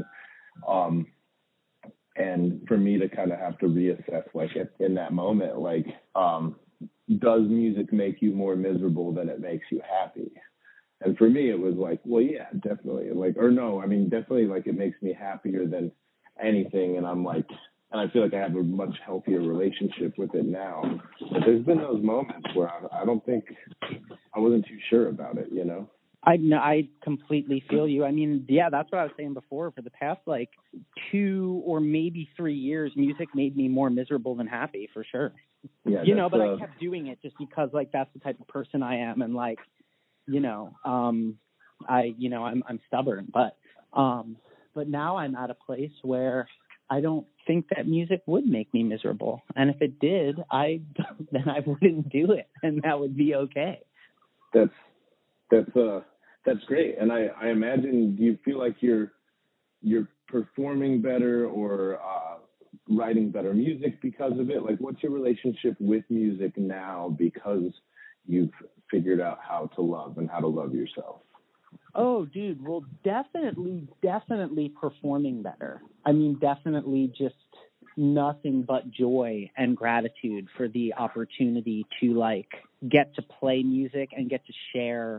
Speaker 3: and for me to kind of have to reassess, like, in that moment, like, does music make you more miserable than it makes you happy? And for me, it was like, well, yeah, definitely. Like, or no, I mean, definitely, like, it makes me happier than anything. And I'm like, and I feel like I have a much healthier relationship with it now. But there's been those moments where I don't think I wasn't too sure about it,
Speaker 2: I completely feel you. I mean, yeah, that's what I was saying before. For the past like 2 or maybe 3 years, music made me more miserable than happy, for sure.
Speaker 3: Yeah,
Speaker 2: but I kept doing it just because like that's the type of person I am, and like, I'm stubborn, but now I'm at a place where I don't think that music would make me miserable, and if it did, then I wouldn't do it, and that would be okay.
Speaker 3: That's great. And I imagine, do you feel like you're performing better or writing better music because of it? Like, what's your relationship with music now because you've figured out how to love and how to love yourself?
Speaker 2: Oh, dude, well, definitely performing better. I mean, definitely just nothing but joy and gratitude for the opportunity to like get to play music and get to share,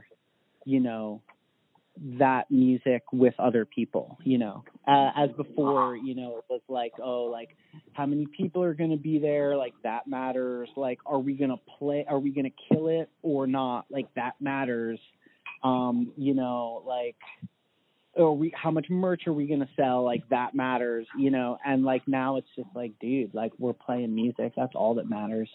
Speaker 2: that music with other people, as before, it was like, oh, like how many people are going to be there? Like that matters. Like, are we going to kill it or not? Like that matters. Like, how much merch are we going to sell? Like that matters, and like now it's just like, dude, like we're playing music. That's all that matters.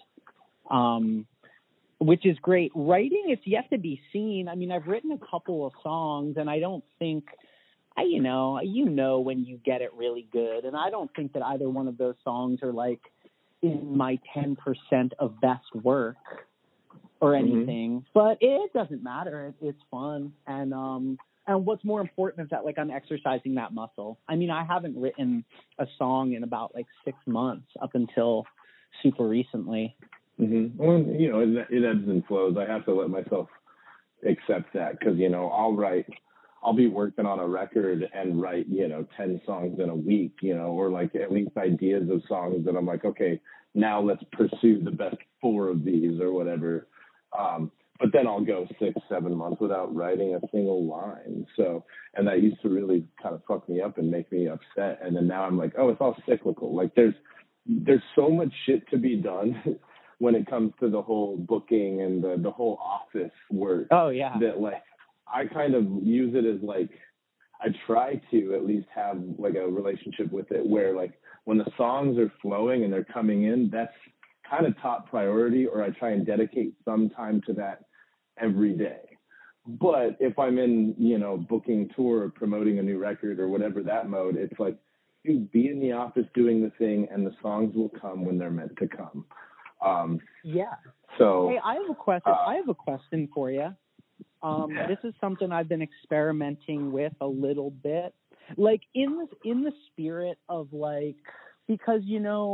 Speaker 2: Which is great. Writing, it's yet to be seen. I mean, I've written a couple of songs, and I don't think you know when you get it really good, and I don't think that either one of those songs are like in my 10% of best work or anything, but it doesn't matter. It's fun, and what's more important is that like I'm exercising that muscle. I mean, I haven't written a song in about like 6 months up until super recently.
Speaker 3: Well, it ebbs and flows. I have to let myself accept that, because I'll be working on a record and write 10 songs in a week, or like at least ideas of songs that I'm like, okay, now let's pursue the best 4 of these or whatever. But then I'll go 6-7 months without writing a single line. So, and that used to really kind of fuck me up and make me upset. And then now I'm like, oh, it's all cyclical. Like there's so much shit to be done when it comes to the whole booking and the whole office work.
Speaker 2: Oh yeah.
Speaker 3: That like I kind of use it as like, I try to at least have like a relationship with it where like when the songs are flowing and they're coming in, that's kind of top priority, or I try and dedicate some time to that every day. But if I'm in, booking tour or promoting a new record or whatever that mode, it's like, dude, be in the office doing the thing and the songs will come when they're meant to come.
Speaker 2: Yeah.
Speaker 3: So
Speaker 2: hey, I have a question. I have a question for you. This is something I've been experimenting with a little bit, like in the spirit of like, because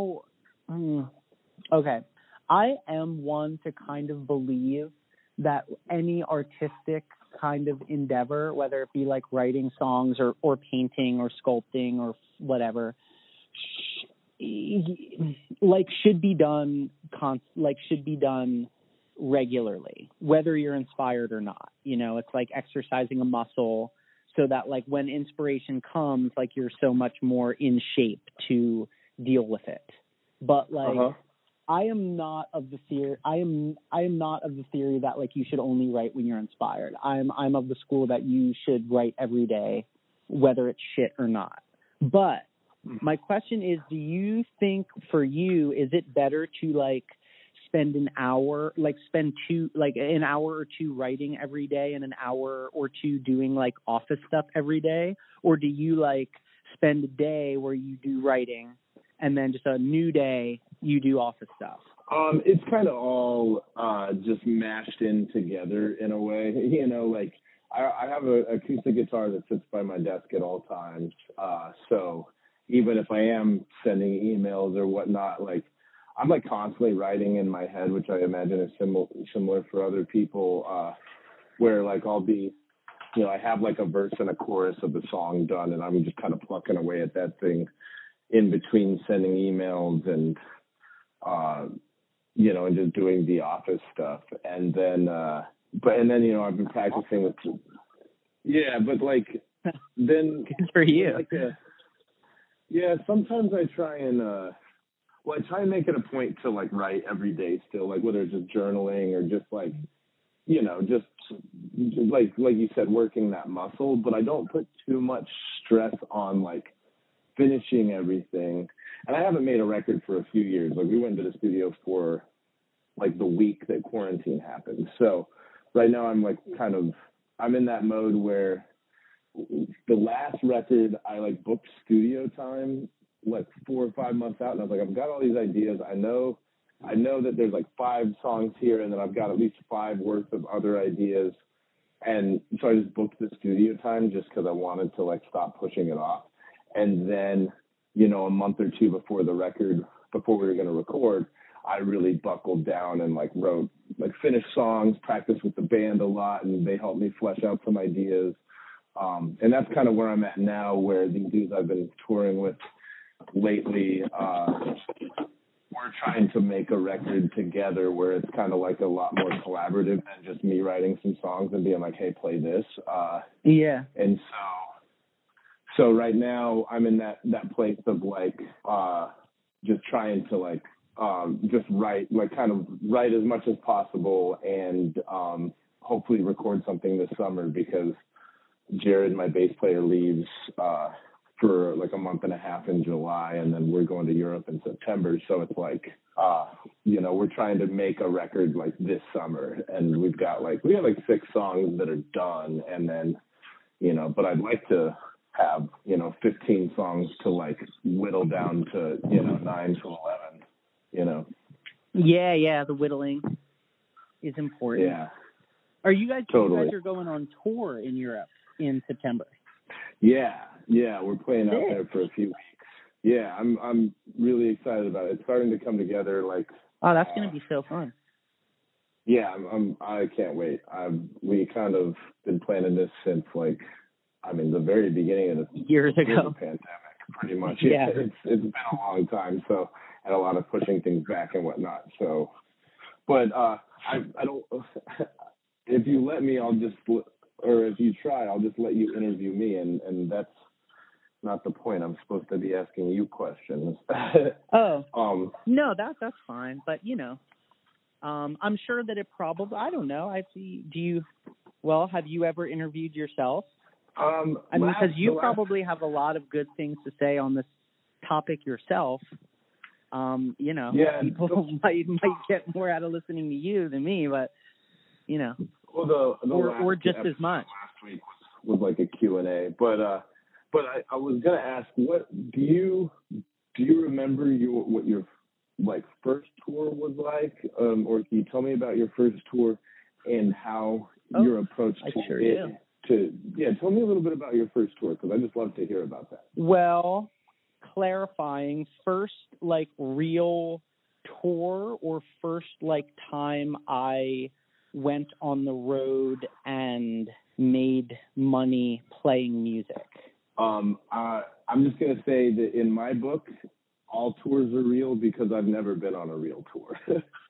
Speaker 2: okay, I am one to kind of believe that any artistic kind of endeavor, whether it be like writing songs or painting or sculpting or whatever, should be done regularly, whether you're inspired or not. It's like exercising a muscle so that like when inspiration comes, like you're so much more in shape to deal with it. But like I am not of the theory that like you should only write when you're inspired. I'm of the school that you should write every day, whether it's shit or not. But my question is, do you think for you, is it better to like spend an hour or two writing every day and an hour or two doing like office stuff every day? Or do you like spend a day where you do writing and then just a new day you do office stuff?
Speaker 3: It's kind of all just mashed in together in a way. Like I have an acoustic guitar that sits by my desk at all times. So even if I am sending emails or whatnot, like I'm like constantly writing in my head, which I imagine is similar for other people, where like I'll be, I have like a verse and a chorus of the song done, and I'm just kind of plucking away at that thing in between sending emails and, and just doing the office stuff. And then, I've been practicing with, but like, then
Speaker 2: good for you.
Speaker 3: Like sometimes I try and, I try and make it a point to like write every day still, like whether it's just journaling or just like, just like you said, working that muscle, but I don't put too much stress on like finishing everything. And I haven't made a record for a few years. Like we went to the studio for like the week that quarantine happened. So right now I'm like I'm in that mode where the last record I like booked studio time like 4 or 5 months out, and I was like, I've got all these ideas. I know that there's like 5 songs here, and then I've got at least 5 worth of other ideas. And so I just booked the studio time just because I wanted to like stop pushing it off. And then, a month or 2 before we were going to record, I really buckled down and like wrote like finished songs, practiced with the band a lot, and they helped me flesh out some ideas. And that's kind of where I'm at now, where these dudes I've been touring with lately, we're trying to make a record together where it's kind of like a lot more collaborative than just me writing some songs and being like, hey, play this. And so right now I'm in that place of like, just trying to like, just write, like kind of write as much as possible and, hopefully record something this summer, because Jared, my bass player, leaves, for like a month and a half in July, and then we're going to Europe in September. So it's like, we're trying to make a record like this summer, and we have like 6 songs that are done, and then, but I'd like to have, 15 songs to like whittle down to, 9 to 11,
Speaker 2: Yeah, the whittling is important.
Speaker 3: Yeah.
Speaker 2: Are you guys?
Speaker 3: Totally.
Speaker 2: You guys are going on tour in Europe in September.
Speaker 3: Yeah, we're playing out there for a few weeks. Yeah, I'm really excited about it. It's starting to come together. Like,
Speaker 2: oh, that's gonna be so fun.
Speaker 3: Yeah, I can't wait. We kind of been planning this since the very beginning of the
Speaker 2: years ago
Speaker 3: pandemic, pretty much.
Speaker 2: Yeah,
Speaker 3: it's been a long time. So, and a lot of pushing things back and whatnot. So, but I don't. If you let me, if you try, I'll just let you interview me, and that's not the point. I'm supposed to be asking you questions.
Speaker 2: Oh. No, that's fine. But I'm sure that it probably. I don't know. Have you ever interviewed yourself? Because you probably have a lot of good things to say on this topic yourself. People might get more out of listening to you than me, but
Speaker 3: Well,
Speaker 2: or just as much.
Speaker 3: Last week was like a Q&A, but I was gonna ask, what do you remember what your first tour was like, or can you tell me about your first tour and how your approach to it? Tell me a little bit about your first tour, because I just love to hear about that.
Speaker 2: Well, clarifying, first real tour or first time I went on the road and made money playing music?
Speaker 3: I'm just going to say that in my book, all tours are real because I've never been on a real tour.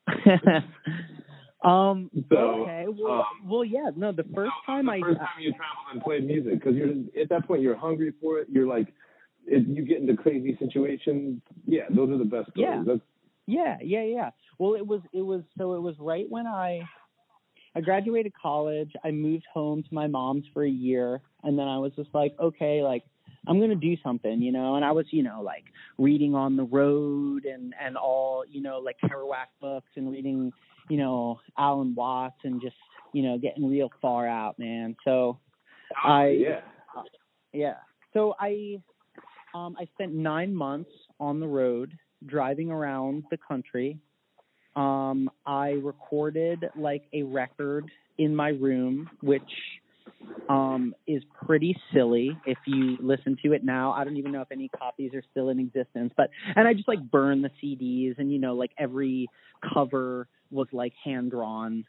Speaker 2: Okay. Well, yeah. No, the first time
Speaker 3: you traveled and played music, because you're at that point you're hungry for it. You're like, you get into crazy situations. Yeah, those are the best stories.
Speaker 2: Yeah. Well, it was right when I graduated college. I moved home to my mom's for a year, and then I was just like, okay, I'm going to do something, and I was, reading on the road and all, Kerouac books and reading, Alan Watts and just, getting real far out, man. So So I spent 9 months on the road driving around the country. I recorded a record in my room, which is pretty silly. If you listen to it now, I don't even know if any copies are still in existence, and I just burned the CDs, and every cover was hand drawn,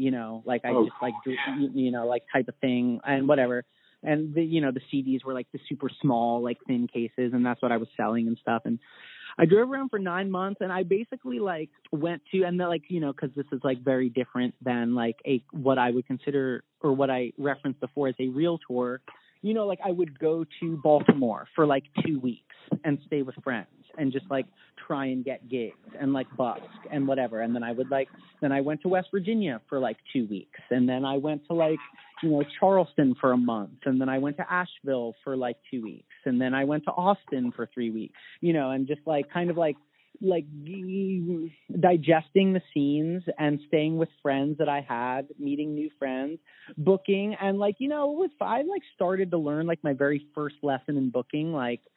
Speaker 2: type of thing and whatever. And the CDs were the super small, thin cases, and that's what I was selling and stuff. And I drove around for 9 months, and I basically went to, and because this is very different than what I would consider, or what I referenced before as a real tour. I would go to Baltimore for 2 weeks and stay with friends and just try and get gigs and busk and whatever. And then I would then I went to West Virginia for 2 weeks, and then I went to Charleston for a month, and then I went to Asheville for 2 weeks, and then I went to Austin for 3 weeks, and just digesting the scenes and staying with friends that I had, meeting new friends, booking, and I started to learn my very first lesson in booking,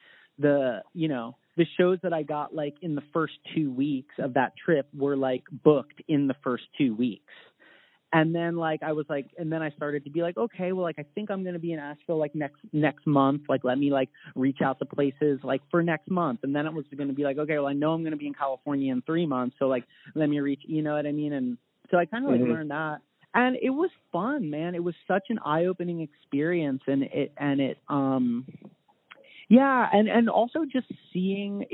Speaker 2: the shows that I got in the first 2 weeks of that trip were booked in the first 2 weeks. And then I was and then I started to be okay, well, I think I'm going to be in Asheville next month. Let me reach out to places for next month. And then it was going to be okay, well, I know I'm going to be in California in 3 months. So let me reach, you know what I mean? And so I kind of learned that, and it was fun, man. It was such an eye-opening experience. And and also just seeing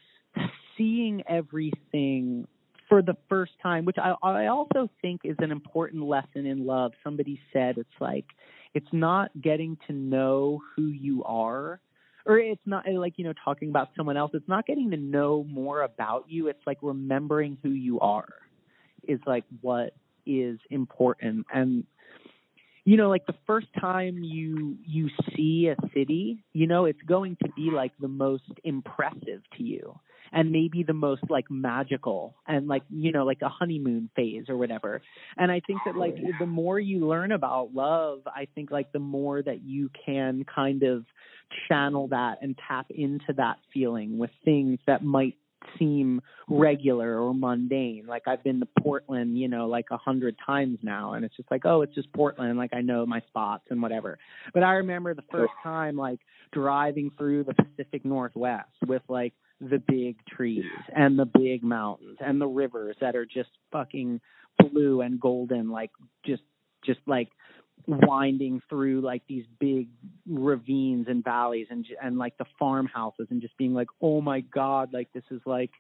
Speaker 2: everything for the first time, which I also think is an important lesson in love. Somebody said it's not getting to know who you are, or it's not talking about someone else. It's not getting to know more about you. It's remembering who you are is what is important. And the first time you see a city, it's going to be the most impressive to you. and maybe the most like magical and like, you know, like a honeymoon phase or whatever. And I think that like the more you learn about love, I think like the more that you can kind of channel that and tap into that feeling with things that might seem regular or mundane. Like I've been to Portland, you know, like 100 times now, and it's just like, oh, it's just Portland. Like I know my spots and whatever. But I remember the first time like driving through the Pacific Northwest with like the big trees and the big mountains and the rivers that are just fucking blue and golden, like just like winding through like these big ravines and valleys and like the farmhouses, and just being like, oh my God, like this is like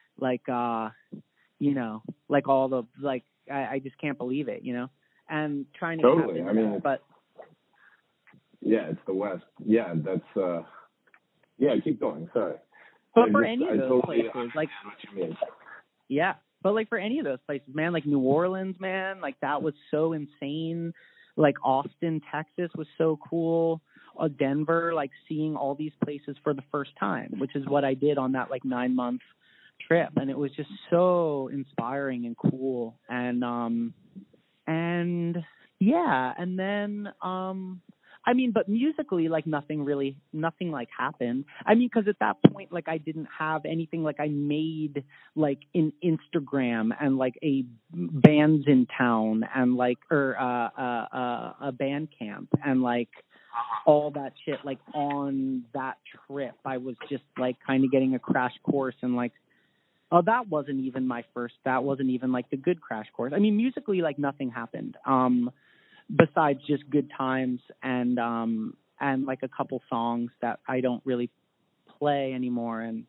Speaker 2: you know, like all the like I just can't believe it, you know, and trying to
Speaker 3: totally. I mean,
Speaker 2: but
Speaker 3: yeah, it's the West. Yeah, that's yeah. Keep going. Sorry.
Speaker 2: But for any of those places, like
Speaker 3: what you mean.
Speaker 2: Yeah, but like for any of those places, man, like New Orleans, man, like that was so insane. Like Austin, Texas was so cool. Denver, like seeing all these places for the first time, which is what I did on that like 9-month trip. And it was just so inspiring and cool. And yeah. And then, I mean, but musically, like nothing like happened. I mean, because at that point, like I didn't have anything. Like I made like an Instagram and like a Bands in Town and like a band camp and like all that shit. Like on that trip, I was just like kind of getting a crash course and like, oh, that wasn't even like the good crash course. I mean, musically, like nothing happened. Besides just good times and like a couple songs that I don't really play anymore, and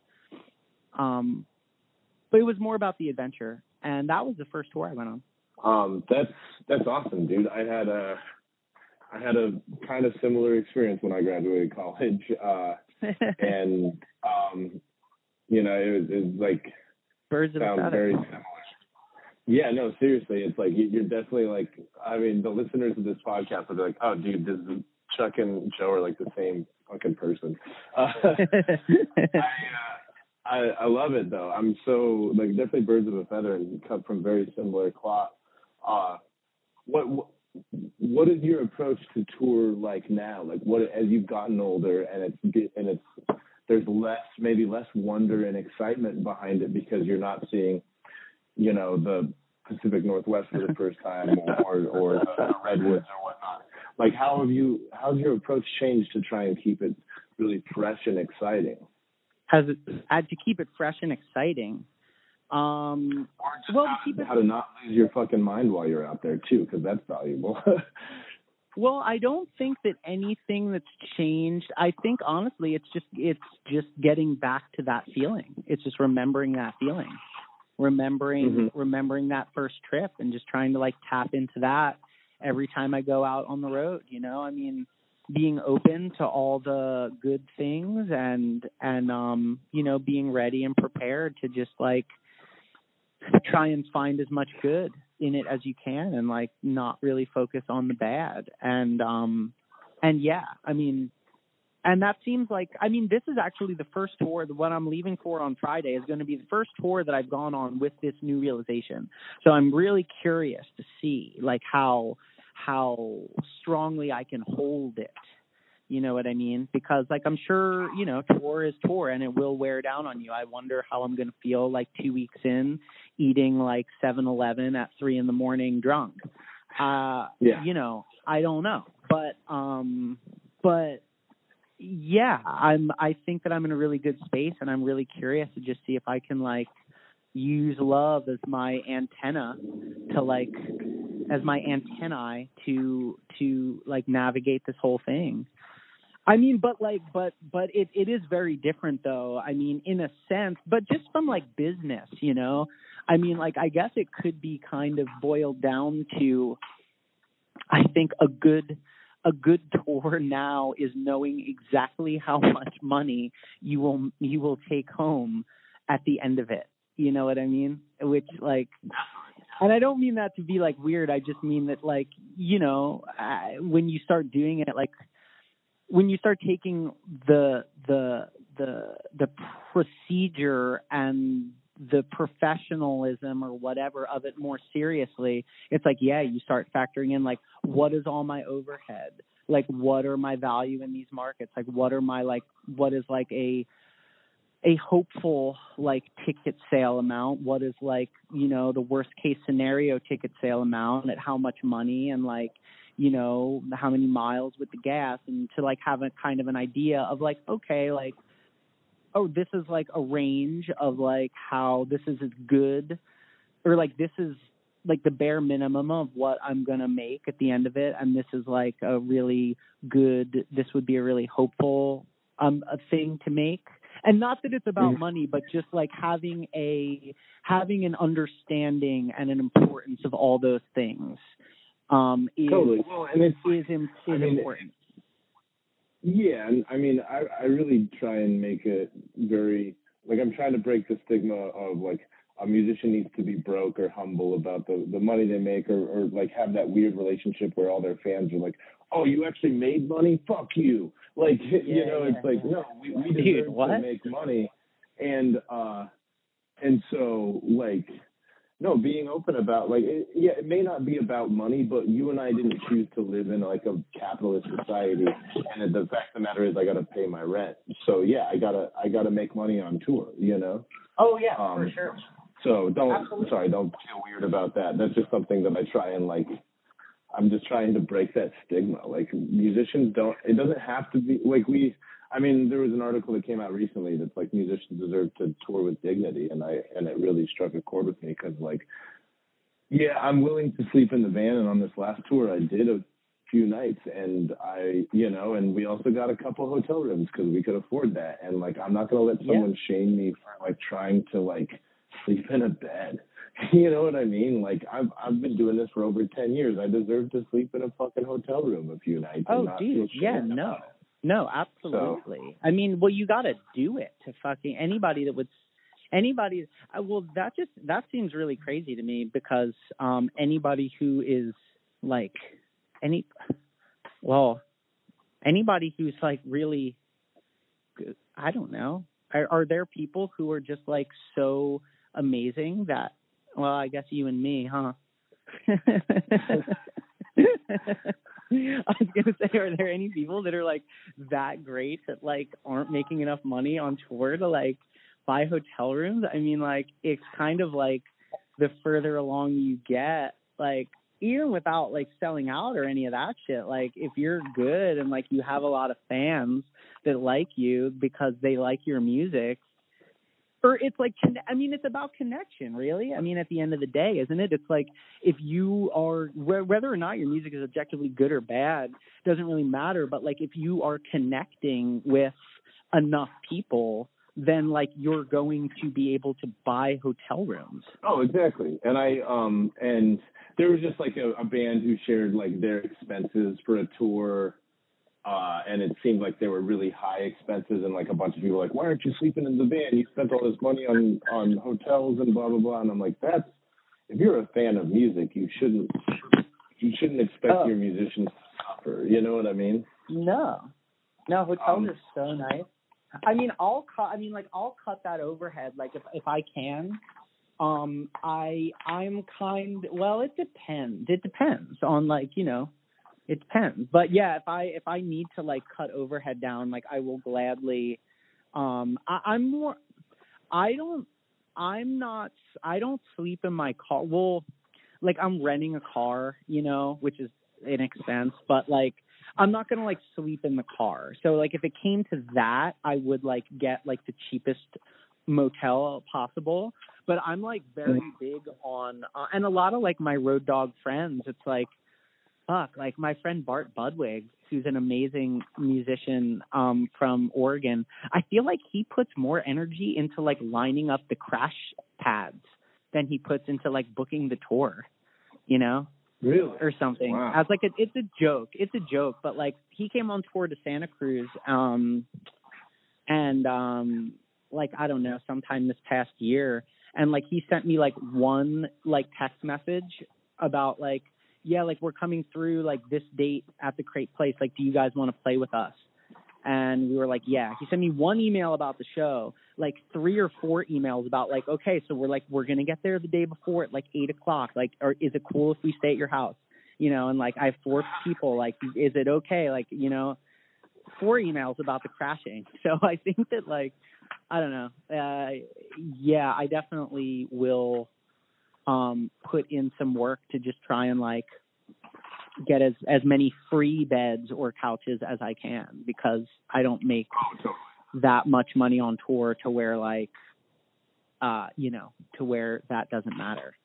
Speaker 2: but it was more about the adventure, and that was the first tour I went on.
Speaker 3: That's awesome, dude. I had a kind of similar experience when I graduated college, and you know, it was like
Speaker 2: birds of a feather.
Speaker 3: Very similar. Yeah, no, seriously, it's like you're definitely like, I mean, the listeners of this podcast will be like, oh, dude, this is Chuck and Joe are like the same fucking person. I love it though. I'm so like definitely birds of a feather and cut from very similar cloth. What is your approach to tour like now? Like what as you've gotten older and it's there's maybe less wonder and excitement behind it because you're not seeing, you know, the Pacific Northwest for the first time or the redwoods or whatnot. Like how's your approach changed to try and keep it really fresh and exciting?
Speaker 2: Has it had to keep it fresh and exciting?
Speaker 3: How to not lose your fucking mind while you're out there too, because that's valuable.
Speaker 2: Well, I don't think that anything that's changed. I think honestly, it's just getting back to that feeling. It's just remembering that feeling, remembering that first trip, and just trying to like tap into that every time I go out on the road. You know, I mean, being open to all the good things and you know, being ready and prepared to just like try and find as much good in it as you can, and like not really focus on the bad. And yeah, I mean, and that seems like, I mean, this is actually the first tour. What I'm leaving for on Friday is going to be the first tour that I've gone on with this new realization. So I'm really curious to see like how strongly I can hold it. You know what I mean? Because like, I'm sure, you know, tour is tour and it will wear down on you. I wonder how I'm going to feel like 2 weeks in, eating like 7-Eleven at 3 a.m. drunk. You know, I don't know, but yeah, I think that I'm in a really good space, and I'm really curious to just see if I can like use love as my antenna to like, as my antennae to like navigate this whole thing. I mean, but it is very different though. I mean, in a sense, but just from like business, you know, I mean, like, I guess it could be kind of boiled down to, I think a good tour now is knowing exactly how much money you will take home at the end of it. You know what I mean? Which like, and I don't mean that to be like weird. I just mean that like, you know, when you start doing it, like when you start taking the the procedure and the professionalism or whatever of it more seriously, it's like, yeah, you start factoring in like, what is all my overhead? Like, what are my value in these markets? Like, what is like a hopeful like ticket sale amount? What is like, you know, the worst case scenario ticket sale amount, at how much money, and like, you know, how many miles with the gas, and to like have a kind of an idea of like, okay, like, oh, this is like a range of like how this is as good, or like this is like the bare minimum of what I'm going to make at the end of it. And this is like a really good, this would be a really hopeful a thing to make. And not that it's about money, but just like having an understanding and an importance of all those things is,
Speaker 3: totally. Well, and it's
Speaker 2: important.
Speaker 3: Yeah, and I mean, I really try and make it very, like, I'm trying to break the stigma of like a musician needs to be broke or humble about the money they make, or like have that weird relationship where all their fans are like, oh, you actually made money? Fuck you. Like, you know, it's like, no, we deserve to make money. And so, like, no, being open about, like, it may not be about money, but you and I didn't choose to live in, like, a capitalist society. And the fact of the matter is I got to pay my rent. So, yeah, I gotta make money on tour, you know?
Speaker 2: Oh, yeah, for sure.
Speaker 3: So don't feel weird about that. That's just something that I try and, like, I'm just trying to break that stigma. Like, musicians it doesn't have to be, like, there was an article that came out recently that's like musicians deserve to tour with dignity. And it really struck a chord with me because, like, yeah, I'm willing to sleep in the van. And on this last tour, I did a few nights, and and we also got a couple hotel rooms because we could afford that. And, like, I'm not going to let someone shame me for, like, trying to, like, sleep in a bed. You know what I mean? Like, I've been doing this for over 10 years. I deserve to sleep in a fucking hotel room a few nights.
Speaker 2: Oh, dude, yeah, no, absolutely. So, I mean, well, you got to do it to fucking anybody. Well, that seems really crazy to me because anybody who is like anybody who's like really good, I don't know. Are there people who are just like so amazing that, well, I guess you and me, huh? I was going to say, are there any people that are like that great that like aren't making enough money on tour to like buy hotel rooms? I mean, like, it's kind of like the further along you get, like, even without like selling out or any of that shit, like, if you're good and like you have a lot of fans that like you because they like your music, or it's like, I mean, it's about connection, really. I mean, at the end of the day, isn't it? It's like, if you are, whether or not your music is objectively good or bad, doesn't really matter. But like, if you are connecting with enough people, then like you're going to be able to buy hotel rooms.
Speaker 3: Oh, exactly. And and there was just like a band who shared like their expenses for a tour. And it seemed like they were really high expenses, and like a bunch of people were like, why aren't you sleeping in the van? You spent all this money on hotels and blah, blah, blah. And I'm like, if you're a fan of music, you shouldn't expect your musicians to suffer. You know what I mean? No,
Speaker 2: hotels are so nice. I mean, I'll cut that overhead. Like if I can, I'm kind, well, it depends. It depends on, like, you know, it depends. But yeah, if I need to like cut overhead down, like I will gladly. I don't sleep in my car. Well, like I'm renting a car, you know, which is an expense, but like I'm not going to like sleep in the car. So like if it came to that, I would like get like the cheapest motel possible. But I'm like very big on, and a lot of like my Road Dogg friends, it's like, fuck, like my friend Bart Budwig, who's an amazing musician from Oregon, I feel like he puts more energy into like lining up the crash pads than he puts into like booking the tour, you know?
Speaker 3: Really?
Speaker 2: Or something.
Speaker 3: Wow.
Speaker 2: I was like, it's a joke. It's a joke. But like he came on tour to Santa Cruz like, I don't know, sometime this past year. And like he sent me like one like text message about like, yeah, like we're coming through like this date at the Crate Place. Like, do you guys want to play with us? And we were like, yeah. He sent me one email about the show, like 3 or 4 emails about like, okay, so we're going to get there the day before at like 8:00. Like, or is it cool if we stay at your house? You know, and like I have 4 people, like, is it okay? Like, you know, 4 emails about the crashing. So I think that like, I don't know. Yeah, I definitely will put in some work to just try and like get as many free beds or couches as I can, because I don't make that much money on tour to where like, you know, to where that doesn't matter.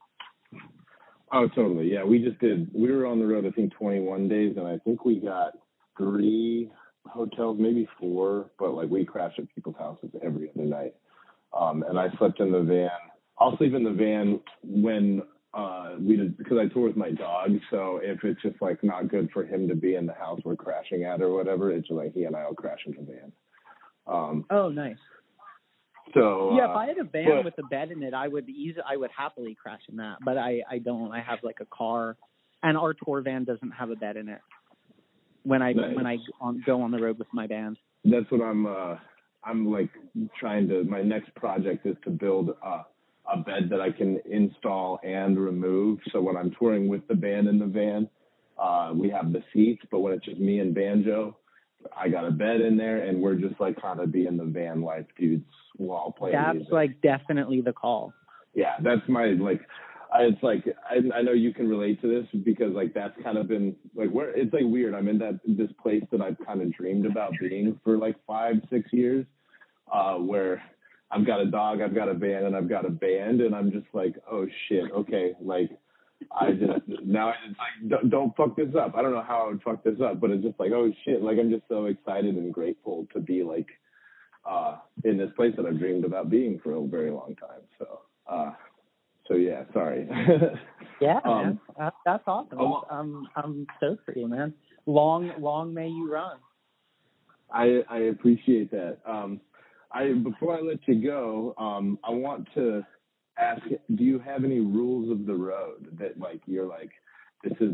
Speaker 3: Oh, totally. Yeah, we were on the road, I think 21 days, and I think we got 3 hotels, maybe 4, but like we crashed at people's houses every other night. And I slept in the van. I'll sleep in the van when because I tour with my dog, so if it's just like not good for him to be in the house we're crashing at or whatever, it's like he and I will crash in the van.
Speaker 2: Oh, nice.
Speaker 3: So
Speaker 2: yeah, if I had a van with a bed in it, I would happily crash in that. But I don't. I have like a car, and our tour van doesn't have a bed in it. When I go on the road with my band.
Speaker 3: That's what I'm like trying to. My next project is to build a bed that I can install and remove. So when I'm touring with the band in the van, we have the seats, but when it's just me and banjo, I got a bed in there, and we're just like kind of being the van life dudes while playing music.
Speaker 2: That's like definitely the call.
Speaker 3: Yeah, that's my like. It's like I know you can relate to this, because like that's kind of been like where it's like weird. I'm in this place that I've kind of dreamed about being for like 5-6 years, where I've got a dog, I've got a van, and I've got a band, and I'm just like, oh shit, okay, like now it's like don't fuck this up. I don't know how I would fuck this up, but it's just like, oh shit, like I'm just so excited and grateful to be like in this place that I've dreamed about being for a very long time. So yeah, sorry.
Speaker 2: Yeah, man, that's awesome. I'm stoked for you, man. Long may you run.
Speaker 3: I appreciate that. Before I let you go, I want to ask, do you have any rules of the road that like you're like, this is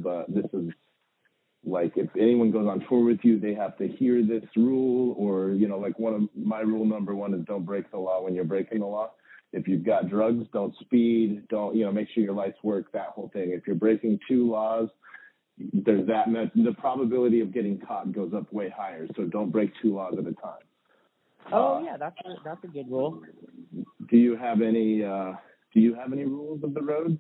Speaker 3: like, if anyone goes on tour with you, they have to hear this rule, or, you know, like one of my rule number 1 is don't break the law when you're breaking the law. If you've got drugs, don't speed, don't, you know, make sure your lights work, that whole thing. If you're breaking 2 laws, there's that much, the probability of getting caught goes up way higher. So don't break 2 laws at a time.
Speaker 2: Oh yeah, that's a good rule.
Speaker 3: Do you have any rules of the road?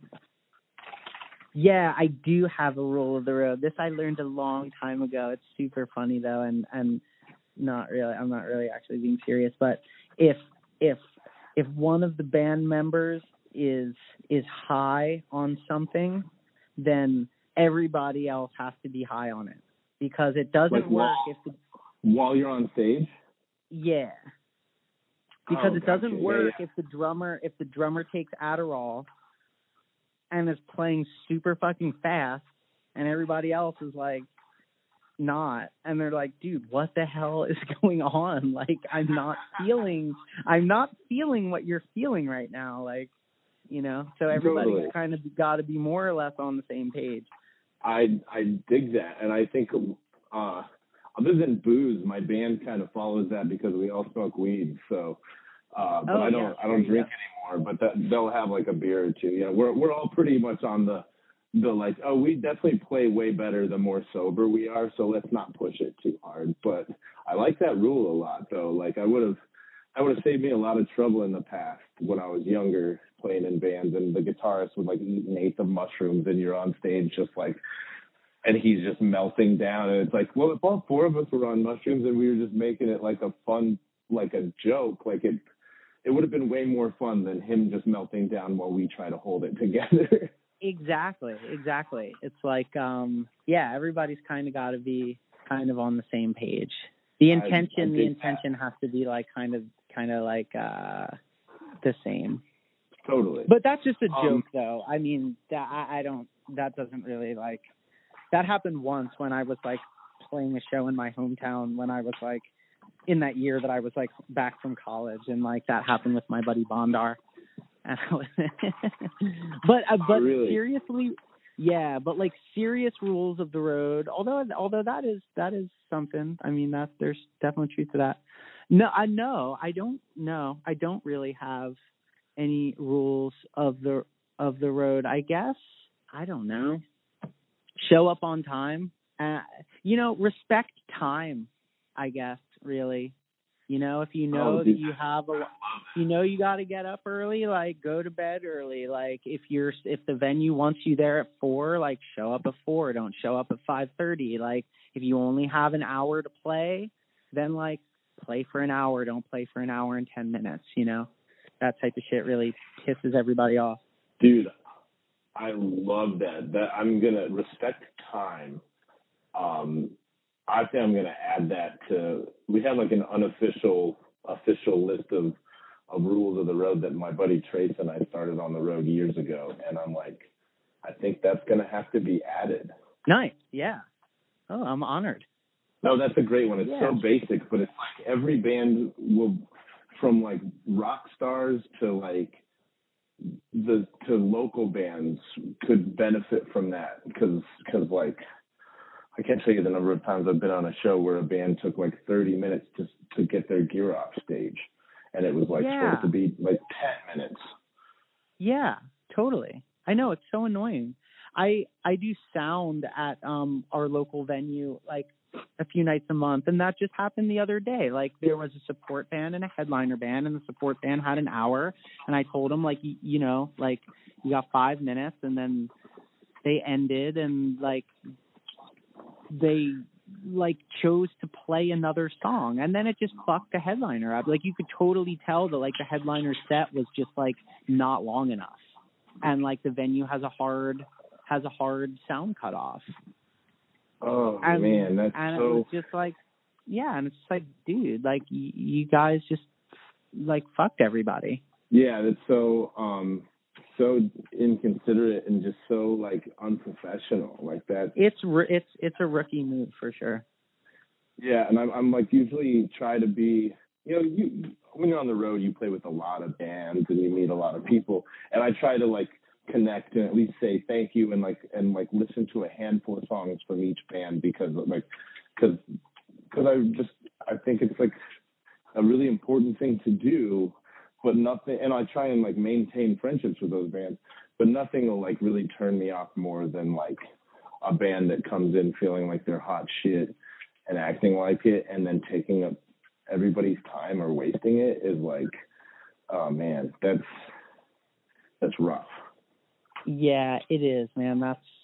Speaker 2: Yeah, I do have a rule of the road. This I learned a long time ago. It's super funny though, and I'm not really actually being serious. But if one of the band members is high on something, then everybody else has to be high on it, because it doesn't work
Speaker 3: while you're on stage.
Speaker 2: Yeah, because it doesn't work
Speaker 3: yeah.
Speaker 2: if the drummer takes Adderall and is playing super fucking fast, and everybody else is like not, and they're like, dude, what the hell is going on? Like, I'm not feeling what you're feeling right now, like, you know. So everybody's kind of got to be more or less on the same page.
Speaker 3: I dig that, and I think other than booze, my band kind of follows that, because we all smoke weed. So, but I don't drink anymore. But they'll have like a beer or 2. You know, we're all pretty much on the like, oh, we definitely play way better the more sober we are. So let's not push it too hard. But I like that rule a lot, though. Like I would have saved me a lot of trouble in the past when I was younger playing in bands, and the guitarist would like eat an 1/8 of mushrooms, and you're on stage just like, and he's just melting down, and it's like, well, if all 4 of us were on mushrooms and we were just making it like a fun, like a joke, like it would have been way more fun than him just melting down while we try to hold it together.
Speaker 2: Exactly. It's like, yeah, everybody's kind of got to be kind of on the same page. The intention has to be like kind of like the same.
Speaker 3: Totally.
Speaker 2: But that's just a joke, though. I mean, that doesn't really like. That happened once when I was like playing a show in my hometown when I was like in that year that I was like back from college, and like that happened with my buddy Bondar. But
Speaker 3: really?
Speaker 2: Yeah, but like serious rules of the road. Although that is something. I mean, there's definitely truth to that. No, I don't really have any rules of the road. I guess I don't know. Show up on time. Respect time. I guess really. If you know that you have you got to get up early, like go to bed early. Like if the venue wants you there at 4, like show up at 4. Don't show up at 5:30. Like if you only have an hour to play, then like play for an hour. Don't play for an hour and 10 minutes. That type of shit really pisses everybody off.
Speaker 3: Dude, I love that. That I'm gonna respect time. I think I'm going to add that to, we have like an official list of rules of the road that my buddy Trace and I started on the road years ago. And I'm like, I think that's going to have to be added.
Speaker 2: Nice. Yeah. Oh, I'm honored.
Speaker 3: No, that's a great one. It's so basic, but it's like every band will, from like rock stars to like to local bands could benefit from that. Cause like, I can't tell you the number of times I've been on a show where a band took like 30 minutes to get their gear off stage. And it was like supposed to be like 10 minutes.
Speaker 2: Yeah, totally. I know, it's so annoying. I do sound at our local venue like a few nights a month, and that just happened the other day. Like there was a support band and a headliner band, and the support band had an hour, and I told them like, you got 5 minutes, and then they ended, and like they like chose to play another song, and then it just fucked the headliner up. Like you could totally tell that like the headliner set was just like not long enough, and like the venue has a hard sound cutoff.
Speaker 3: Oh man, that's
Speaker 2: and
Speaker 3: so.
Speaker 2: It was just like, yeah, and it's just like, dude, like you guys just like fucked everybody.
Speaker 3: Yeah, that's so so inconsiderate and just so like unprofessional. Like that.
Speaker 2: It's a rookie move for sure.
Speaker 3: Yeah, and I'm like usually try to be, when you're on the road, you play with a lot of bands and you meet a lot of people, and I try to like connect and at least say thank you and listen to a handful of songs from each band because I think it's like a really important thing to do, but nothing, and I try and like maintain friendships with those bands, but nothing will like really turn me off more than like a band that comes in feeling like they're hot shit and acting like it and then taking up everybody's time or wasting it is like, oh man, that's rough.
Speaker 2: Yeah, it is, man.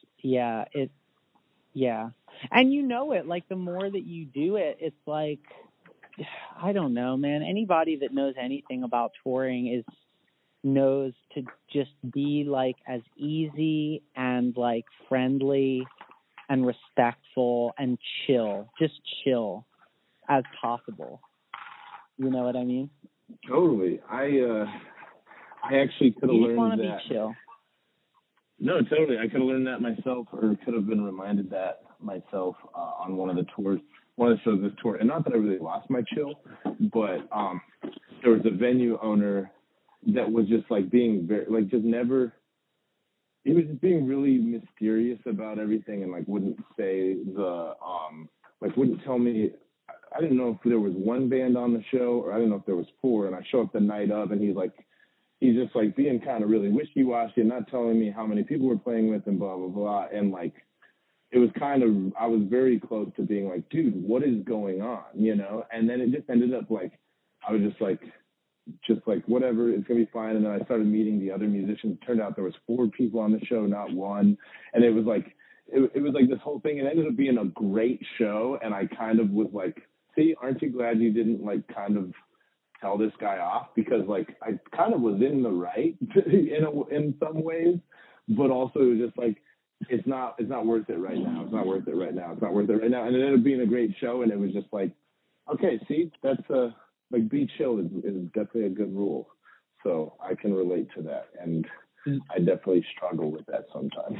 Speaker 2: And it, like the more that you do it, it's like, I don't know, man. Anybody that knows anything about touring knows to just be like as easy and like friendly and respectful and chill as possible. You know what I mean?
Speaker 3: Totally. I actually could have learned that. You just want to be chill. No, totally. I could have learned that myself, or could have been reminded that myself on one of the shows this tour. And not that I really lost my chill, but there was a venue owner that was just like being very, like just never, he was just being really mysterious about everything and like wouldn't say wouldn't tell me. I didn't know if there was one band on the show or I didn't know if there was 4. And I show up the night of and he's just like being kind of really wishy-washy and not telling me how many people we're playing with and blah, blah, blah. And like, it was kind of, I was very close to being like, dude, what is going on? And then it just ended up like, I was just like, whatever, it's going to be fine. And then I started meeting the other musicians. It turned out there was 4 people on the show, not 1. And it was like, it was like this whole thing. It ended up being a great show. And I kind of was like, see, aren't you glad you didn't like kind of tell this guy off? Because like I kind of was in the right in some ways, but also it was just like it's not worth it right now. It's not worth it right now. It's not worth it right now. And it ended up being a great show, and it was just like, okay, see, that's like be chill is definitely a good rule. So I can relate to that, and I definitely struggle with that sometimes.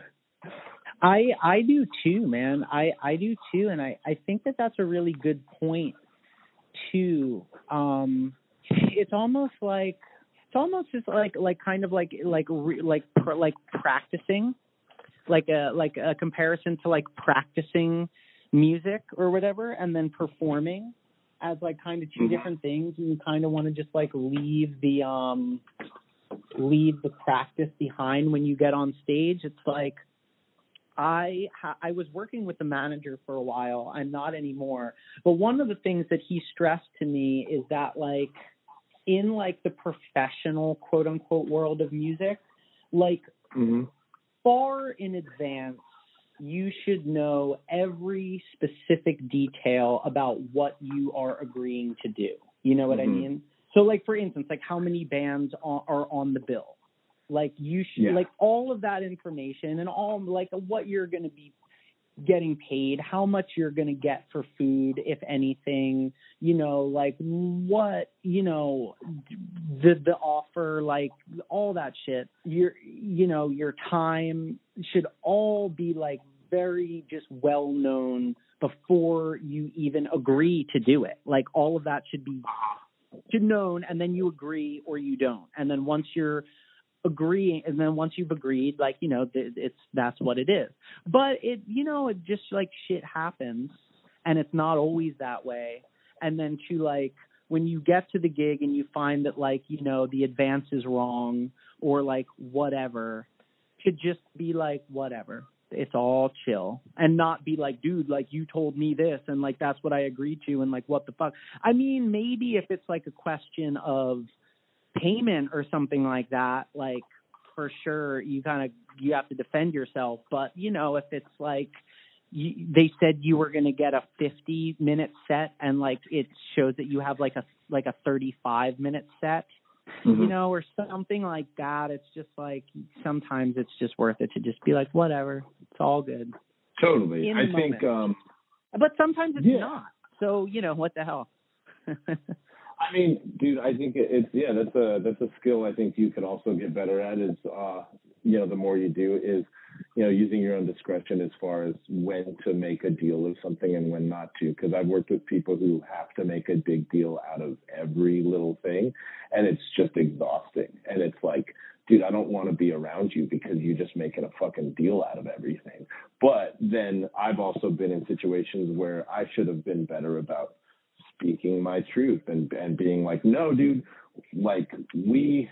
Speaker 2: I do too, man. I do too, and I think that's a really good point too. It's almost just like kind of like practicing, like a comparison to like practicing music or whatever, and then performing as like kind of two different things, and you kind of want to just like leave the practice behind when you get on stage. It's like I was working with the manager for a while. I'm not anymore. But one of the things that he stressed to me is that like in like the professional quote unquote world of music, like far in advance, you should know every specific detail about what you are agreeing to do. You know what I mean? So like, for instance, like how many bands are on the bill? Like you should, like all of that information and all like what you're going to be getting paid, how much you're going to get for food, if anything, you know, like what, you know, the offer, like all that shit, your time should all be like very just well known before you even agree to do it. Like all of that should be known, and then you agree or you don't. And then once you're agreeing, and then once you've agreed, like, you know, that's what it is. But it, you know, it just like shit happens, and it's not always that way. And then to like, when you get to the gig and you find that like, you know, the advance is wrong or like whatever, to just be like, whatever, it's all chill, and not be like, dude, like you told me this and like that's what I agreed to, and like what the fuck. I mean, maybe if it's like a question of payment or something like that, like for sure you have to defend yourself. But you know, if it's like they said you were going to get a 50-minute set and like it shows that you have like a 35-minute set, you know, or something like that, it's just like sometimes it's just worth it to just be like, whatever, it's all good.
Speaker 3: Totally. I think
Speaker 2: but sometimes it's not, so you know, what the hell.
Speaker 3: I mean, dude, I think that's a skill I think you could also get better at is, you know, the more you do is, you know, using your own discretion as far as when to make a deal of something and when not to. Because I've worked with people who have to make a big deal out of every little thing, and it's just exhausting. And it's like, dude, I don't want to be around you because you're just making a fucking deal out of everything. But then I've also been in situations where I should have been better about speaking my truth and being like, no, dude, like we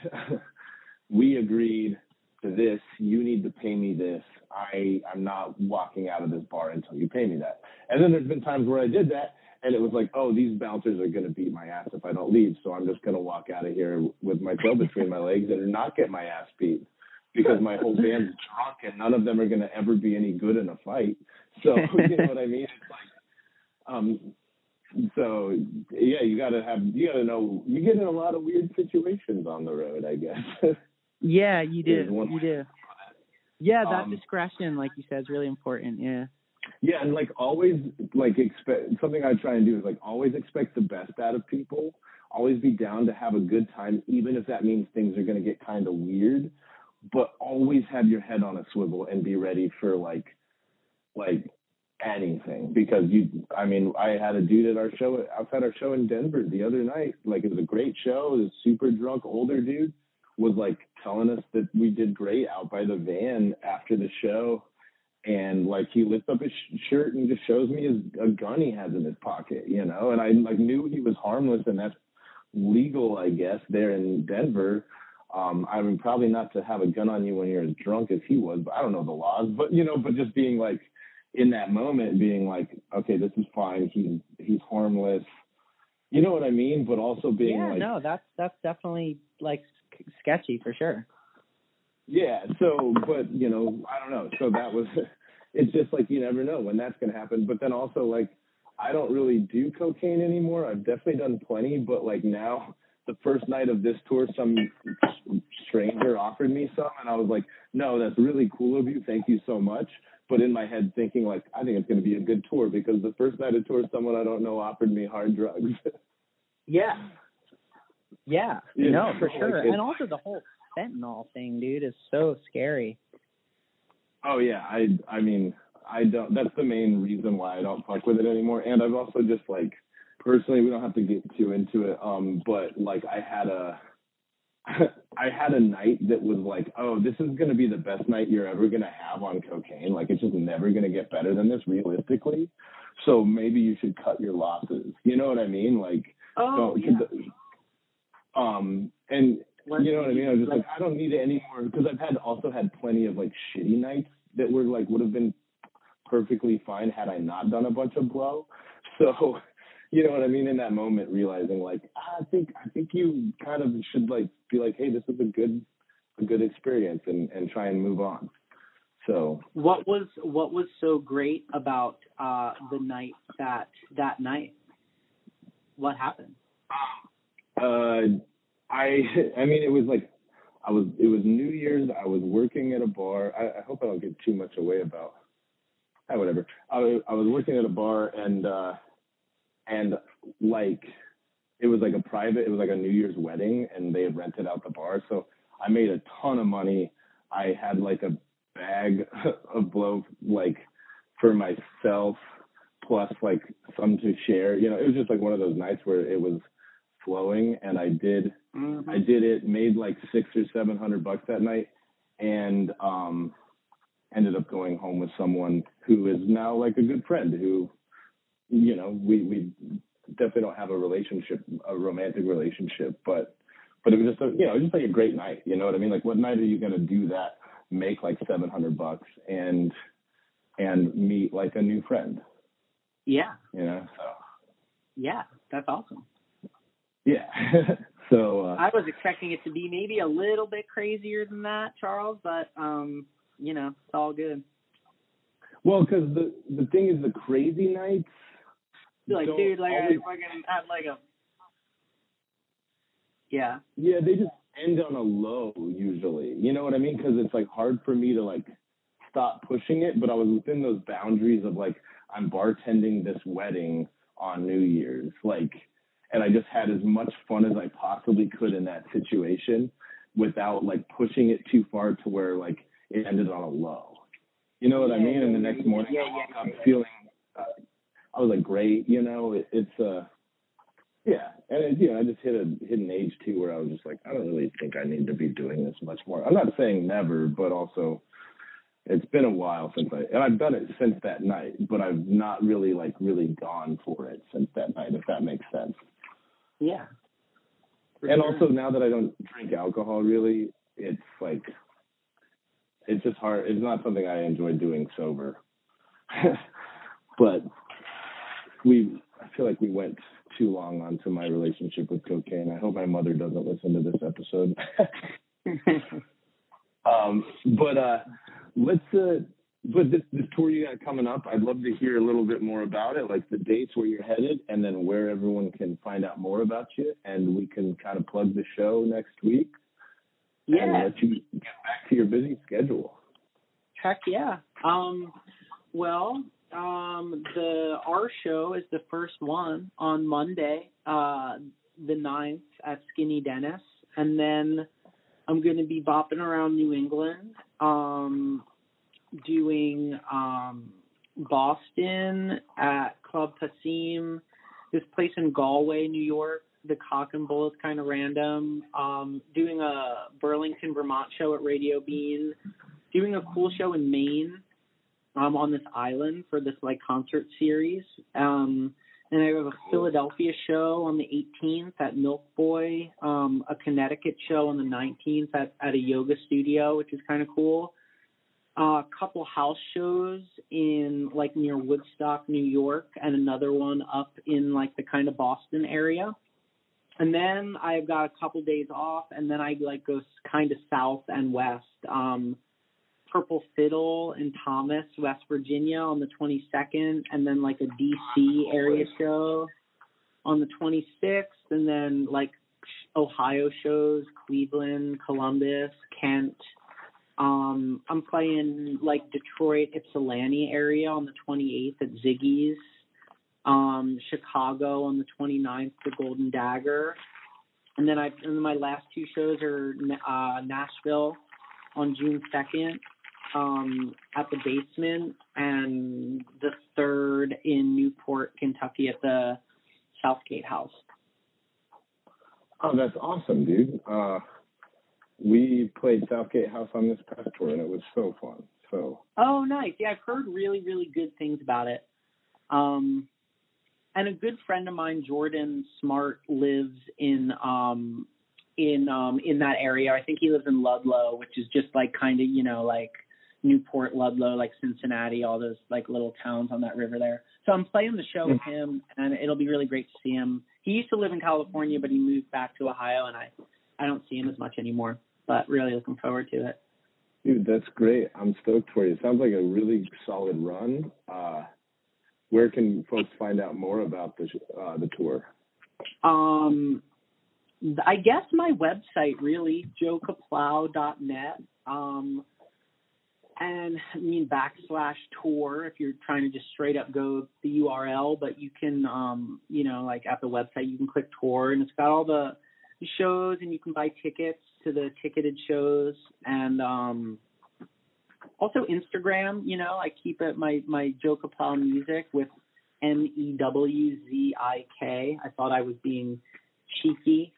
Speaker 3: agreed to this. You need to pay me this. I'm not walking out of this bar until you pay me that. And then there's been times where I did that, and it was like, oh, these bouncers are going to beat my ass if I don't leave, so I'm just going to walk out of here with my tail between my legs and not get my ass beat because my whole band's drunk and none of them are going to ever be any good in a fight. So you know what I mean? It's like, so yeah, you gotta know, you get in a lot of weird situations on the road, I guess.
Speaker 2: Yeah, you do. You do. Yeah, that discretion, like you said, is really important. Yeah.
Speaker 3: Yeah, and like always, like expect something I try and do is like always expect the best out of people. Always be down to have a good time, even if that means things are gonna get kind of weird. But always have your head on a swivel and be ready for like anything, because I had a dude at our show outside our show in Denver the other night. Like, it was a great show. This super drunk older dude was like telling us that we did great out by the van after the show, and like he lifts up his shirt and just shows me a gun he has in his pocket, you know, and I like knew he was harmless, and that's legal, I guess, there in Denver. I mean, probably not to have a gun on you when you're as drunk as he was, but I don't know the laws, but you know, but just being like, in that moment, being like, okay, this is fine. He's harmless. You know what I mean? But also being like,
Speaker 2: no, that's definitely like sketchy for sure.
Speaker 3: Yeah. So, but you know, I don't know. So that was, it's just like, you never know when that's going to happen. But then also like, I don't really do cocaine anymore. I've definitely done plenty, but like now, the first night of this tour, some stranger offered me some, and I was like, no, that's really cool of you. Thank you so much. But in my head thinking like, I think it's going to be a good tour, because the first night of tour, someone I don't know offered me hard drugs.
Speaker 2: Yeah. No, for sure.
Speaker 3: Like,
Speaker 2: and also the whole fentanyl thing, dude, is so scary.
Speaker 3: Oh yeah. I mean, I don't, that's the main reason why I don't fuck with it anymore. And I've also just like, personally, we don't have to get too into it. But like I had I had a night that was like, oh, this is going to be the best night you're ever going to have on cocaine. Like, it's just never going to get better than this realistically. So maybe you should cut your losses. You know what I mean? Like,
Speaker 2: Oh, yeah.
Speaker 3: And you know what I mean? I was just like, I don't need it anymore, because I've also had plenty of like shitty nights that were like, would have been perfectly fine had I not done a bunch of blow. So, you know what I mean? In that moment, realizing like, I think you kind of should like be like, hey, this is a good experience, and try and move on. So
Speaker 2: what was so great about the night that night? What happened?
Speaker 3: I mean, it was like, it was New Year's. I was working at a bar. I hope I don't get too much away about, whatever. I was working at a bar, and like, it was like a New Year's wedding, and they had rented out the bar. So I made a ton of money. I had like a bag of blow, like, for myself, plus like some to share. You know, it was just like one of those nights where it was flowing, and I did it, made like $600 or $700 that night, and ended up going home with someone who is now like a good friend, who, you know, we definitely don't have a romantic relationship, but it was just just like a great night. You know what I mean? Like, what night are you going to do that, make like $700 and meet like a new friend?
Speaker 2: Yeah.
Speaker 3: You know, so.
Speaker 2: Yeah, that's awesome.
Speaker 3: Yeah. So
Speaker 2: I was expecting it to be maybe a little bit crazier than that, Charles, but you know, it's all good.
Speaker 3: Well, because the thing is, the crazy nights.
Speaker 2: Like, dude, like, I fucking had like a. Yeah.
Speaker 3: Yeah, they just end on a low usually. You know what I mean? Because it's like hard for me to like stop pushing it, but I was within those boundaries of like, I'm bartending this wedding on New Year's, like, and I just had as much fun as I possibly could in that situation without like pushing it too far to where like it ended on a low. You know what I mean? And the next morning I woke up feeling, I was like, great, you know, yeah. And I just hit an age too where I was just like, I don't really think I need to be doing this much more. I'm not saying never, but also it's been a while and I've done it since that night, but I've not really gone for it since that night, if that makes sense.
Speaker 2: Yeah.
Speaker 3: And also now that I don't drink alcohol really, it's like, it's just hard. It's not something I enjoy doing sober. But I feel like we went too long onto my relationship with cocaine. I hope my mother doesn't listen to this episode. But this tour you got coming up, I'd love to hear a little bit more about it, like the dates where you're headed, and then where everyone can find out more about you, and we can kind of plug the show next week.
Speaker 2: Yeah.
Speaker 3: And let you get back to your busy schedule.
Speaker 2: Heck yeah. Our show is the first one on Monday, the 9th at Skinny Dennis. And then I'm going to be bopping around New England, doing Boston at Club Passim, this place in Galway, New York, the Cock and Bull is kind of random, doing a Burlington, Vermont show at Radio Bean, doing a cool show in Maine, on this island for this like concert series. And I have a Philadelphia show on the 18th at Milk Boy, a Connecticut show on the 19th at a yoga studio, which is kind of cool. A couple house shows in like near Woodstock, New York, and another one up in like the kind of Boston area. And then I've got a couple days off, and then I like go kind of south and west. Purple Fiddle in Thomas, West Virginia on the 22nd, and then like a DC area show on the 26th, and then like Ohio shows, Cleveland, Columbus, Kent. I'm playing like Detroit, Ypsilanti area on the 28th at Ziggy's. Chicago on the 29th, the Golden Dagger. And then my last two shows are Nashville on June 2nd at the Basement, and the 3rd in Newport, Kentucky at the Southgate House.
Speaker 3: Oh, that's awesome, dude. we played Southgate House on this past tour, and it was so fun. So.
Speaker 2: Oh, nice. Yeah, I've heard really, really good things about it. And a good friend of mine, Jordan Smart, lives in that area. I think he lives in Ludlow, which is just like kind of, like Newport, Ludlow, like Cincinnati, all those like little towns on that river there. So I'm playing the show with him, and it'll be really great to see him. He used to live in California, but he moved back to Ohio, and I don't see him as much anymore, but really looking forward to it.
Speaker 3: Dude, that's great. I'm stoked for you. It sounds like a really solid run. Where can folks find out more about the tour?
Speaker 2: I guess my website, really, joekaplow.net. And I mean /tour if you're trying to just straight up go the URL, but you can, like at the website, you can click tour, and it's got all the shows, and you can buy tickets to the ticketed shows. And also Instagram, I keep it my Joe Kaplow music with MEWZIK. I thought I was being cheeky.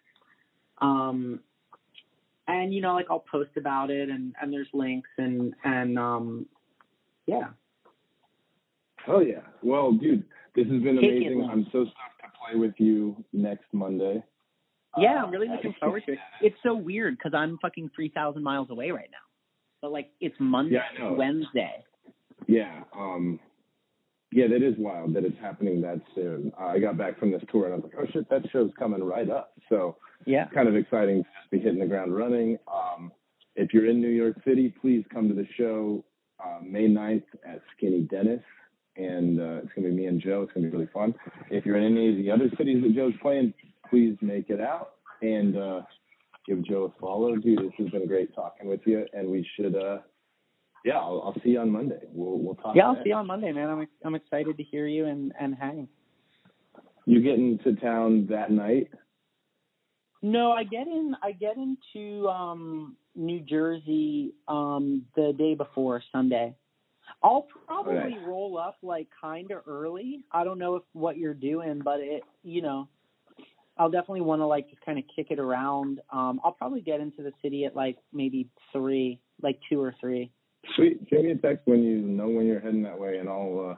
Speaker 2: And, like I'll post about it, and there's links, and yeah.
Speaker 3: Oh, yeah. Well, dude, this has been amazing. I'm so stoked to play with you next Monday.
Speaker 2: Yeah, I'm really looking forward to it. It's so weird because I'm fucking 3,000 miles away right now. But, like, it's Monday, Wednesday.
Speaker 3: Yeah. Yeah, that is wild that it's happening that soon. I got back from this tour, and I was like, oh, shit, that show's coming right up. So
Speaker 2: yeah,
Speaker 3: kind of exciting to just be hitting the ground running. If you're in New York City, please come to the show May 9th at Skinny Dennis. And it's going to be me and Joe. It's going to be really fun. If you're in any of the other cities that Joe's playing, please make it out and give Joe a follow. Dude, this has been great talking with you, and we should I'll see you on Monday. We'll talk.
Speaker 2: Yeah, I'll see you on Monday, man. I'm excited to hear you and hang.
Speaker 3: You getting to town that night?
Speaker 2: No, I get into New Jersey the day before Sunday. I'll probably roll up like kind of early. I don't know what you're doing, but I'll definitely want to like just kind of kick it around. I'll probably get into the city at like maybe 2 or 3.
Speaker 3: Sweet. Send me a text when you know when you're heading that way, and I'll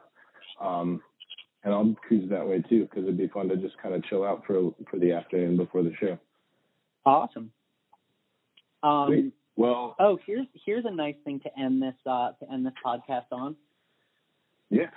Speaker 3: cruise that way too, because it'd be fun to just kind of chill out for the afternoon before the show.
Speaker 2: Awesome.
Speaker 3: Sweet. Well.
Speaker 2: Oh, here's a nice thing to end this podcast on.
Speaker 3: Yeah.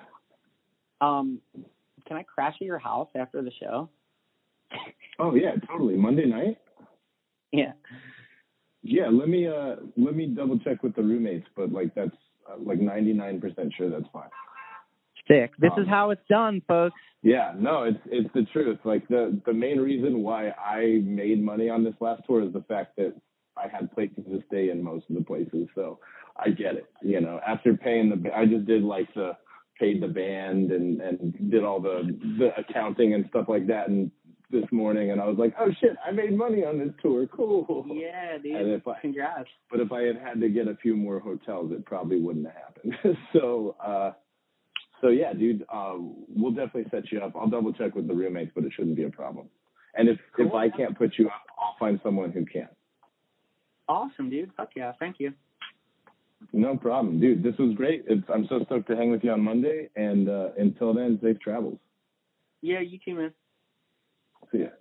Speaker 2: Can I crash at your house after the show?
Speaker 3: Oh yeah, totally. Monday night?
Speaker 2: Yeah.
Speaker 3: Yeah, let me double check with the roommates, but like that's like 99% sure that's fine.
Speaker 2: Sick. This is how it's done, folks.
Speaker 3: Yeah, no, it's the truth. Like the main reason why I made money on this last tour is the fact that I had places to stay in most of the places, so I get it. After paying I just did like paid the band and did all the accounting and stuff like that, and this morning, and I was like, oh shit, I made money on this tour. Cool.
Speaker 2: Yeah, dude. Congrats.
Speaker 3: But if I had to get a few more hotels, it probably wouldn't have happened. So yeah, dude, we'll definitely set you up. I'll double check with the roommates, but it shouldn't be a problem. And if I can't put you up, I'll find someone who can.
Speaker 2: Awesome, dude. Fuck yeah. Thank you.
Speaker 3: No problem, dude. This was great. I'm so stoked to hang with you on Monday, and until then, safe travels.
Speaker 2: Yeah, you too, man.
Speaker 3: See ya.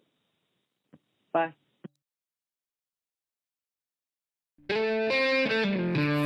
Speaker 2: Bye.